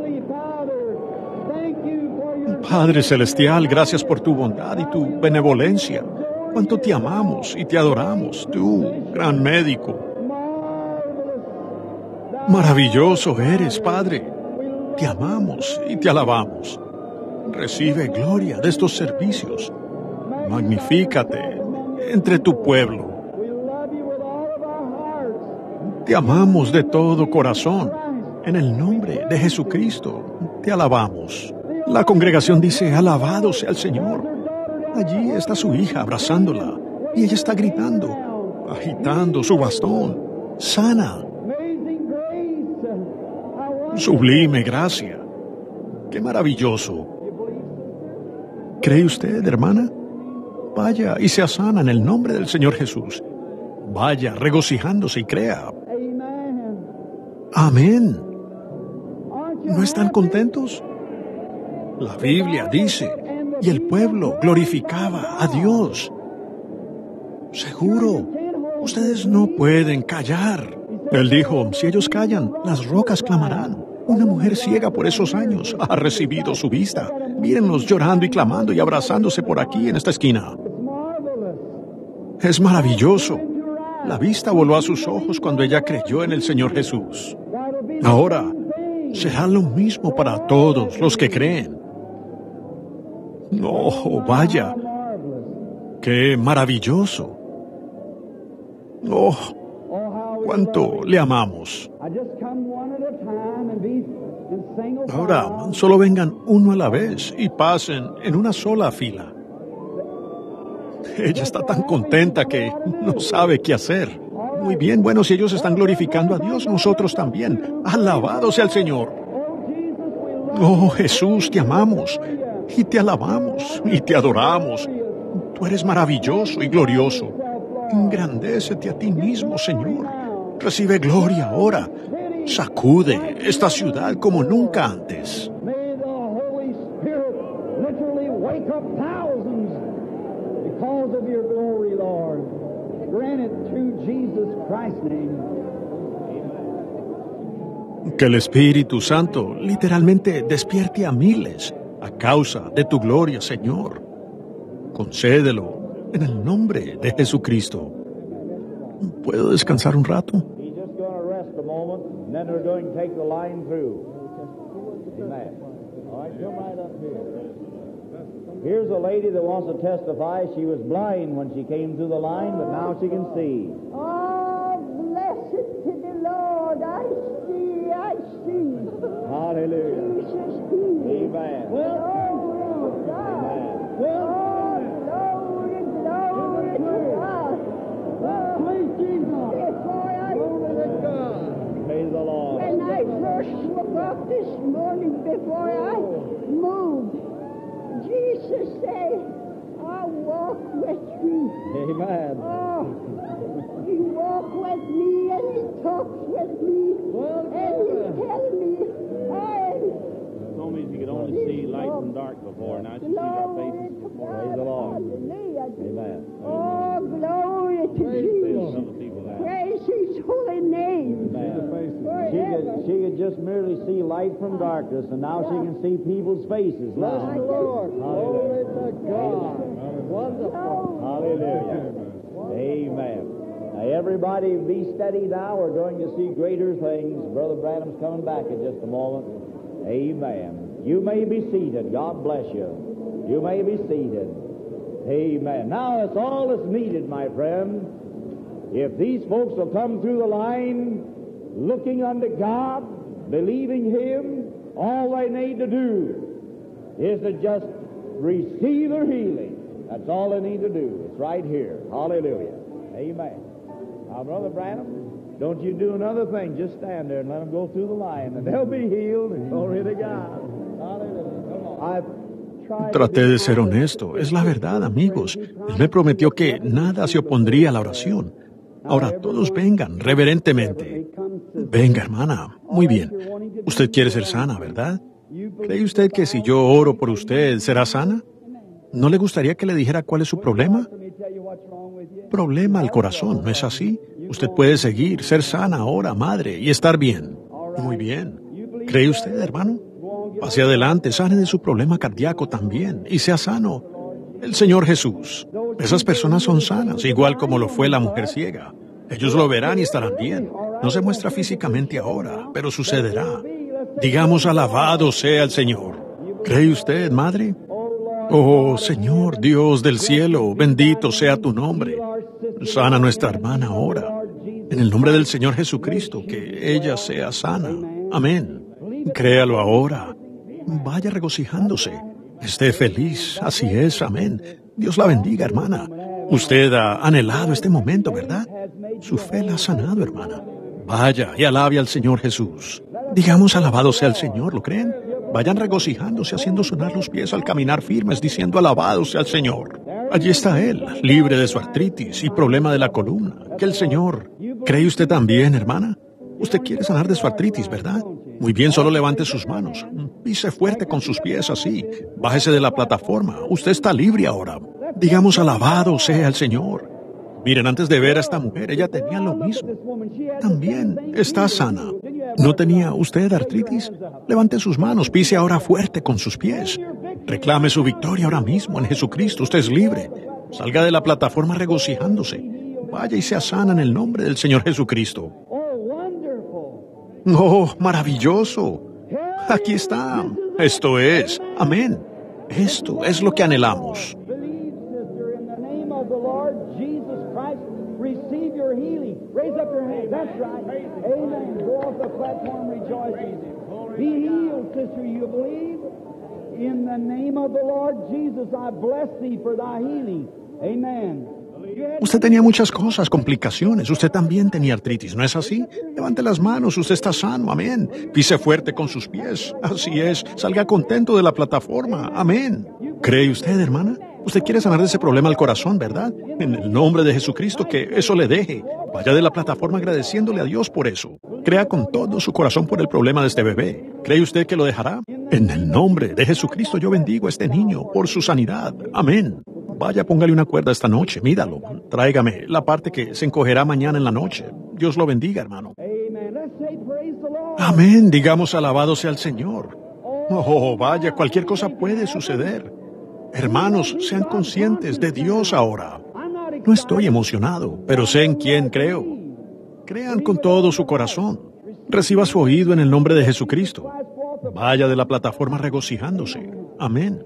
Padre Celestial, gracias por tu bondad y tu benevolencia. Cuánto te amamos y te adoramos, tú, gran médico. Maravilloso eres, Padre. Te amamos y te alabamos. Recibe gloria de estos servicios. Magnifícate entre tu pueblo. Te amamos de todo corazón. En el nombre de Jesucristo, te alabamos. La congregación dice, alabado sea el Señor. Allí está su hija abrazándola y ella está gritando, agitando su bastón. Sana. Sublime gracia. Qué maravilloso. ¿Cree usted, hermana? Vaya y sea sana en el nombre del Señor Jesús. Vaya regocijándose y crea. Amén. ¿No están contentos? La Biblia dice, y el pueblo glorificaba a Dios. Seguro, ustedes no pueden callar. Él dijo, si ellos callan, las rocas clamarán. Una mujer ciega por esos años ha recibido su vista. Mírenlos llorando y clamando y abrazándose por aquí en esta esquina. Es maravilloso. La vista voló a sus ojos cuando ella creyó en el Señor Jesús. Ahora, será lo mismo para todos los que creen. Oh, vaya. ¡Qué maravilloso! Oh, cuánto le amamos. Ahora, solo vengan uno a la vez y pasen en una sola fila. Ella está tan contenta que no sabe qué hacer. Muy bien, bueno, si ellos están glorificando a Dios, nosotros también. Alabado sea el Señor. Oh, Jesús, te amamos y te alabamos y te adoramos. Tú eres maravilloso y glorioso. Engrandécete a ti mismo, Señor. Recibe gloria ahora. Sacude esta ciudad como nunca antes. Que el Espíritu Santo literalmente despierte a miles a causa de tu gloria, Señor. Concédelo en el nombre de Jesucristo. ¿Puedo descansar un rato? Here's a lady that wants to testify. She was blind when she came through the line, but now she can see. Oh, blessed to the Lord. I see, I see. Hallelujah. Jesus, he. Amen. Well, oh, God. Amen. Well, oh, glory, glory to God. Oh, Praise Jesus. before I, Glory to God. Praise the Lord. when I first woke up this morning, before I moved, Jesus said, I walk with you. Amen. Oh, he walks with me and he talks with me and he tells me I Told me she could only see light from dark before. Now she sees our glory faces to before. God. Praise the Lord. Hallelujah. Amen. Oh, glory to Jesus. Some people that. Praise his holy name. Amen. She Forever. could, she could just merely see light from darkness, and now she can see people's faces now. I can see Hallelujah. to God. Wonderful. Hallelujah. Amen. Now, everybody be steady now. We're going to see greater things. Brother Branham's coming back in just a moment. Amen. You may be seated. God bless you. You may be seated. Amen. Now, that's all that's needed, my friend. If these folks will come through the line looking unto God, believing Him, all they need to do is to just receive their healing. That's all they need to do. It's right here. Hallelujah. Amen. Now, Brother Branham, don't you do another thing. Just stand there and let them go through the line, and they'll be healed. Glory to God. Hallelujah. Come on. I've tried to Traté be de ser honesto. Es la verdad, amigos. Él me prometió que nada se opondría a la oración. Ahora todos vengan reverentemente. Venga, hermana. Muy bien. Usted quiere ser sana, ¿verdad? ¿Cree usted que si yo oro por usted, será sana? ¿No le gustaría que le dijera cuál es su problema? Problema al corazón, ¿no es así? Usted puede seguir, ser sana ahora, madre, y estar bien. Muy bien. ¿Cree usted, hermano? Pase adelante, sane de su problema cardíaco también, y sea sano. El Señor Jesús. Esas personas son sanas, igual como lo fue la mujer ciega. Ellos lo verán y estarán bien. No se muestra físicamente ahora, pero sucederá. Digamos, alabado sea el Señor. ¿Cree usted, madre? Oh, Señor, Dios del cielo, bendito sea tu nombre. Sana a nuestra hermana ahora. En el nombre del Señor Jesucristo, que ella sea sana. Amén. Créalo ahora. Vaya regocijándose. Esté feliz. Así es. Amén. Dios la bendiga, hermana. Usted ha anhelado este momento, ¿verdad? Su fe la ha sanado, hermana. Vaya y alabe al Señor Jesús. Digamos, alabado sea el Señor, ¿lo creen? Vayan regocijándose, haciendo sonar los pies al caminar firmes, diciendo alabado sea el Señor. Allí está Él, libre de su artritis y problema de la columna. Que el Señor... ¿Cree usted también, hermana? Usted quiere sanar de su artritis, ¿verdad? Muy bien, solo levante sus manos. Pise fuerte con sus pies así. Bájese de la plataforma. Usted está libre ahora. Digamos, alabado sea el Señor. Miren, antes de ver a esta mujer, ella tenía lo mismo. También está sana. ¿No tenía usted artritis? Levante sus manos, pise ahora fuerte con sus pies. Reclame su victoria ahora mismo en Jesucristo. Usted es libre. Salga de la plataforma regocijándose. Vaya y sea sana en el nombre del Señor Jesucristo. ¡Oh, maravilloso! Aquí está. Esto es. Amén. Esto es lo que anhelamos. In the name of the Lord Jesus, I bless thee for thy healing. Amen. Usted tenía muchas cosas, complicaciones. Usted también tenía artritis, ¿no es así? Levante las manos, usted está sano, amén. Pise fuerte con sus pies. Así es, salga contento de la plataforma, amén. ¿Cree usted, hermana? Usted quiere sanar de ese problema al corazón, ¿verdad? En el nombre de Jesucristo, que eso le deje. Vaya de la plataforma agradeciéndole a Dios por eso. Crea con todo su corazón por el problema de este bebé. ¿Cree usted que lo dejará? En el nombre de Jesucristo yo bendigo a este niño por su sanidad. Amén. Vaya, póngale una cuerda esta noche, míralo. Tráigame la parte que se encogerá mañana en la noche. Dios lo bendiga, hermano. Amén. Digamos, alabado sea el Señor. Oh, vaya, cualquier cosa puede suceder. Hermanos, sean conscientes de Dios ahora. No estoy emocionado, pero sé en quién creo. Crean con todo su corazón. Reciba su oído en el nombre de Jesucristo. Vaya de la plataforma regocijándose. Amén.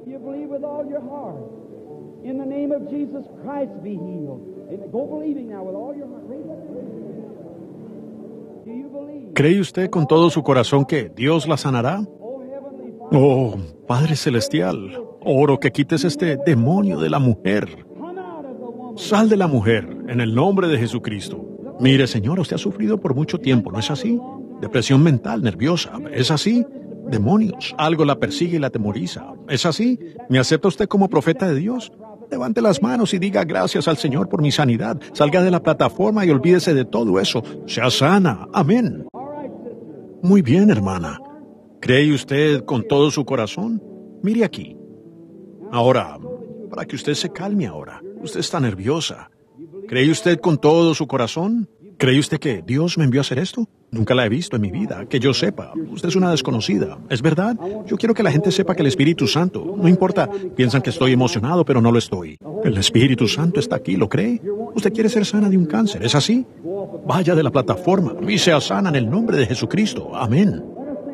In the name of Jesus Christ, be healed. Amen. Go believing now with all your heart. Raise up your hand. Do you believe? ¿Cree usted con todo su corazón que Dios la sanará? Oh, Padre Celestial, oro que quites este demonio de la mujer. Sal de la mujer, en el nombre de Jesucristo. Mire, Señor, usted ha sufrido por mucho tiempo, ¿no es así? Depresión mental, nerviosa, ¿es así? Demonios, algo la persigue y la atemoriza, ¿es así? ¿Me acepta usted como profeta de Dios? Levante las manos y diga gracias al Señor por mi sanidad. Salga de la plataforma y olvídese de todo eso. Sea sana. Amén. Muy bien, hermana. ¿Cree usted con todo su corazón? Mire aquí. Ahora, para que usted se calme ahora. Usted está nerviosa. ¿Cree usted con todo su corazón? ¿Cree usted que Dios me envió a hacer esto? Nunca la he visto en mi vida, que yo sepa. Usted es una desconocida. ¿Es verdad? Yo quiero que la gente sepa que el Espíritu Santo, no importa, piensan que estoy emocionado, pero no lo estoy. El Espíritu Santo está aquí, ¿lo cree? Usted quiere ser sana de un cáncer, ¿es así? Vaya de la plataforma y sea sana en el nombre de Jesucristo. Amén.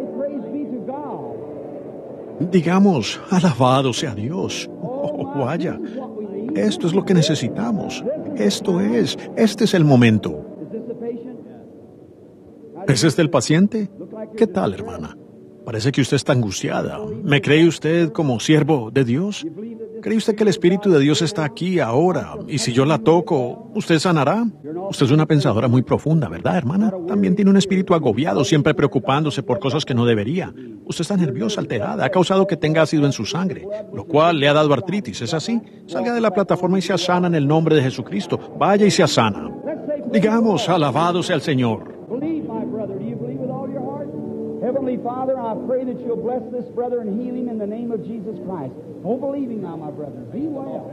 Digamos, alabado sea Dios. Oh, vaya. Esto es lo que necesitamos. Esto es, este es el momento. ¿Es este el paciente? ¿Qué tal, hermana? Parece que usted está angustiada. ¿Me cree usted como siervo de Dios? ¿Cree usted que el Espíritu de Dios está aquí ahora? Y si yo la toco, ¿usted sanará? Usted es una pensadora muy profunda, ¿verdad, hermana? También tiene un espíritu agobiado, siempre preocupándose por cosas que no debería. Usted está nerviosa, alterada, ha causado que tenga ácido en su sangre, lo cual le ha dado artritis, ¿es así? Salga de la plataforma y sea sana en el nombre de Jesucristo. Vaya y sea sana. Digamos, alabado sea el Señor. Heavenly Father, I pray that you'll bless this brother and heal him in the name of Jesus Christ. Oh, believing now, my brother. Be well.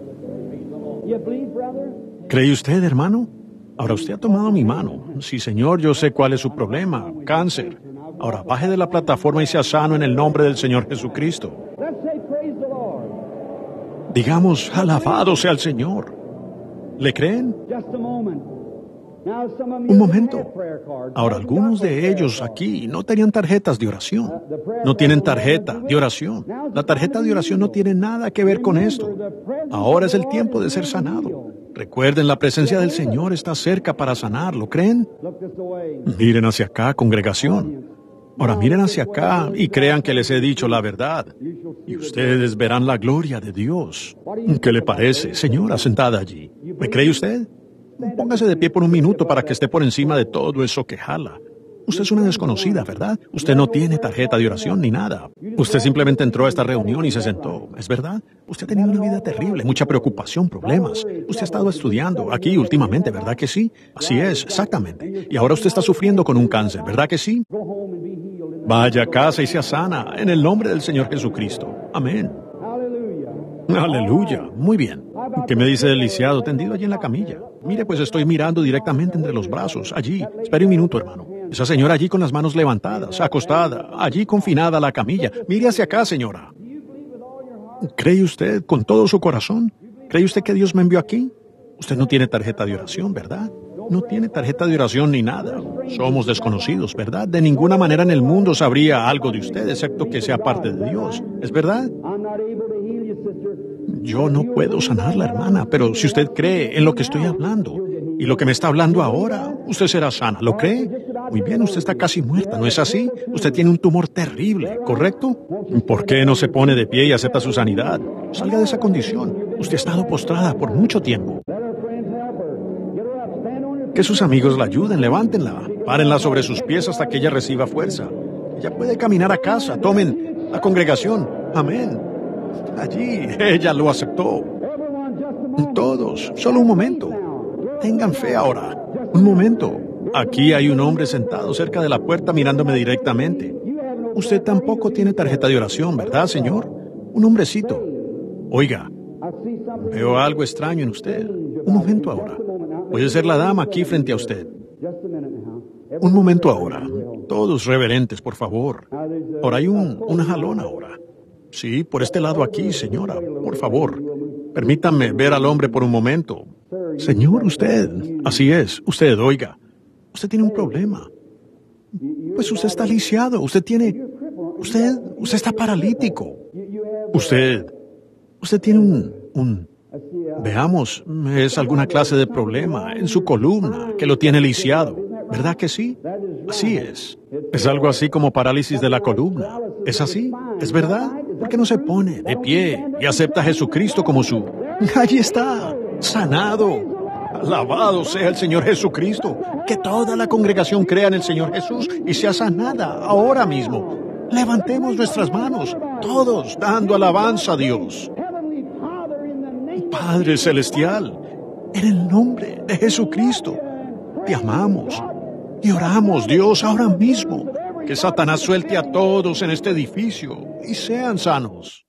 You believe, brother? ¿Cree usted, hermano? Ahora usted ha tomado mi mano. Sí, Señor, yo sé cuál es su problema. Cáncer. Ahora baje de la plataforma y sea sano en el nombre del Señor Jesucristo. Let's say, praise the Lord. Digamos, alabado sea el Señor. ¿Le creen? Just a moment. Now, some of you Un don't momento. have prayer cards. Ahora, algunos de ellos aquí no tenían tarjetas de oración. No tienen tarjeta de oración. La tarjeta de oración no tiene nada que ver con esto. Ahora es el tiempo de ser sanado. Recuerden, la presencia del Señor está cerca para sanar. ¿Lo creen? Look this way. Miren hacia acá, congregación. Ahora miren hacia acá y crean que les he dicho la verdad. Y ustedes verán la gloria de Dios. ¿Qué le parece, señora sentada allí? ¿Me cree usted? Póngase de pie por un minuto para que esté por encima de todo eso que jala. Usted es una desconocida, ¿verdad? Usted no tiene tarjeta de oración ni nada. Usted simplemente entró a esta reunión y se sentó, ¿es verdad? Usted ha tenido una vida terrible, mucha preocupación, problemas. Usted ha estado estudiando aquí últimamente, ¿verdad que sí? Así es, exactamente. Y ahora usted está sufriendo con un cáncer, ¿verdad que sí? Go home and be healed. in the- Vaya a casa y sea sana, en el nombre del Señor Jesucristo. Amén. Hallelujah. Aleluya. Muy bien. ¿Qué me dice del lisiado tendido allí en la camilla? Mire, pues estoy mirando directamente entre los brazos, allí. Espere un minuto, hermano. Esa señora allí con las manos levantadas, acostada, allí confinada a la camilla. Mire hacia acá, señora. ¿Cree usted con todo su corazón? ¿Cree usted que Dios me envió aquí? Usted no tiene tarjeta de oración, ¿verdad? No tiene tarjeta de oración ni nada. Somos desconocidos, ¿verdad? De ninguna manera en el mundo sabría algo de usted, excepto que sea parte de Dios. ¿Es verdad? I'm not able to heal you, sister. Yo no puedo sanarla, hermana, pero si usted cree en lo que estoy hablando y lo que me está hablando ahora, usted será sana. ¿Lo cree? Muy bien, usted está casi muerta, ¿no es así? Usted tiene un tumor terrible, ¿correcto? ¿Por qué no se pone de pie y acepta su sanidad? Salga de esa condición. Usted ha estado postrada por mucho tiempo. Let her friends help her. Get her up. Stand on your Que sus amigos la ayuden, levántenla, párenla sobre sus pies hasta que ella reciba fuerza. Ella puede caminar a casa, tomen la congregación. Amén. Allí, ella lo aceptó. Everyone, just a moment. Todos, solo un momento. Tengan fe ahora. Un momento. Aquí hay un hombre sentado cerca de la puerta mirándome directamente. Usted tampoco tiene tarjeta de oración, ¿verdad, señor? Un hombrecito. Oiga, I see something. veo algo extraño en usted. Un momento ahora. Puede ser la dama aquí frente a usted. Just a minute now. Un momento ahora. Todos reverentes, por favor. Ahora hay un, una jalón ahora. Sí, por este lado aquí, señora. Por favor. Permítanme ver al hombre por un momento. Señor, usted. Así es. Usted, oiga. Usted tiene un problema. Pues usted está lisiado. Usted tiene... Usted... Usted está paralítico. Usted... Usted tiene un... un... Veamos, es alguna clase de problema en su columna que lo tiene lisiado. ¿Verdad que sí? Así es. Es algo así como parálisis de la columna. ¿Es así? ¿Es verdad? ¿Por qué no se pone de pie y acepta a Jesucristo como su... Allí está, sanado. Alabado sea el Señor Jesucristo. Que toda la congregación crea en el Señor Jesús y sea sanada ahora mismo. Levantemos nuestras manos, todos dando alabanza a Dios. Heavenly Father, in the name Padre Celestial, en el nombre de Jesucristo, te amamos y oramos, Dios, ahora mismo, que Satanás suelte a todos en este edificio y sean sanos.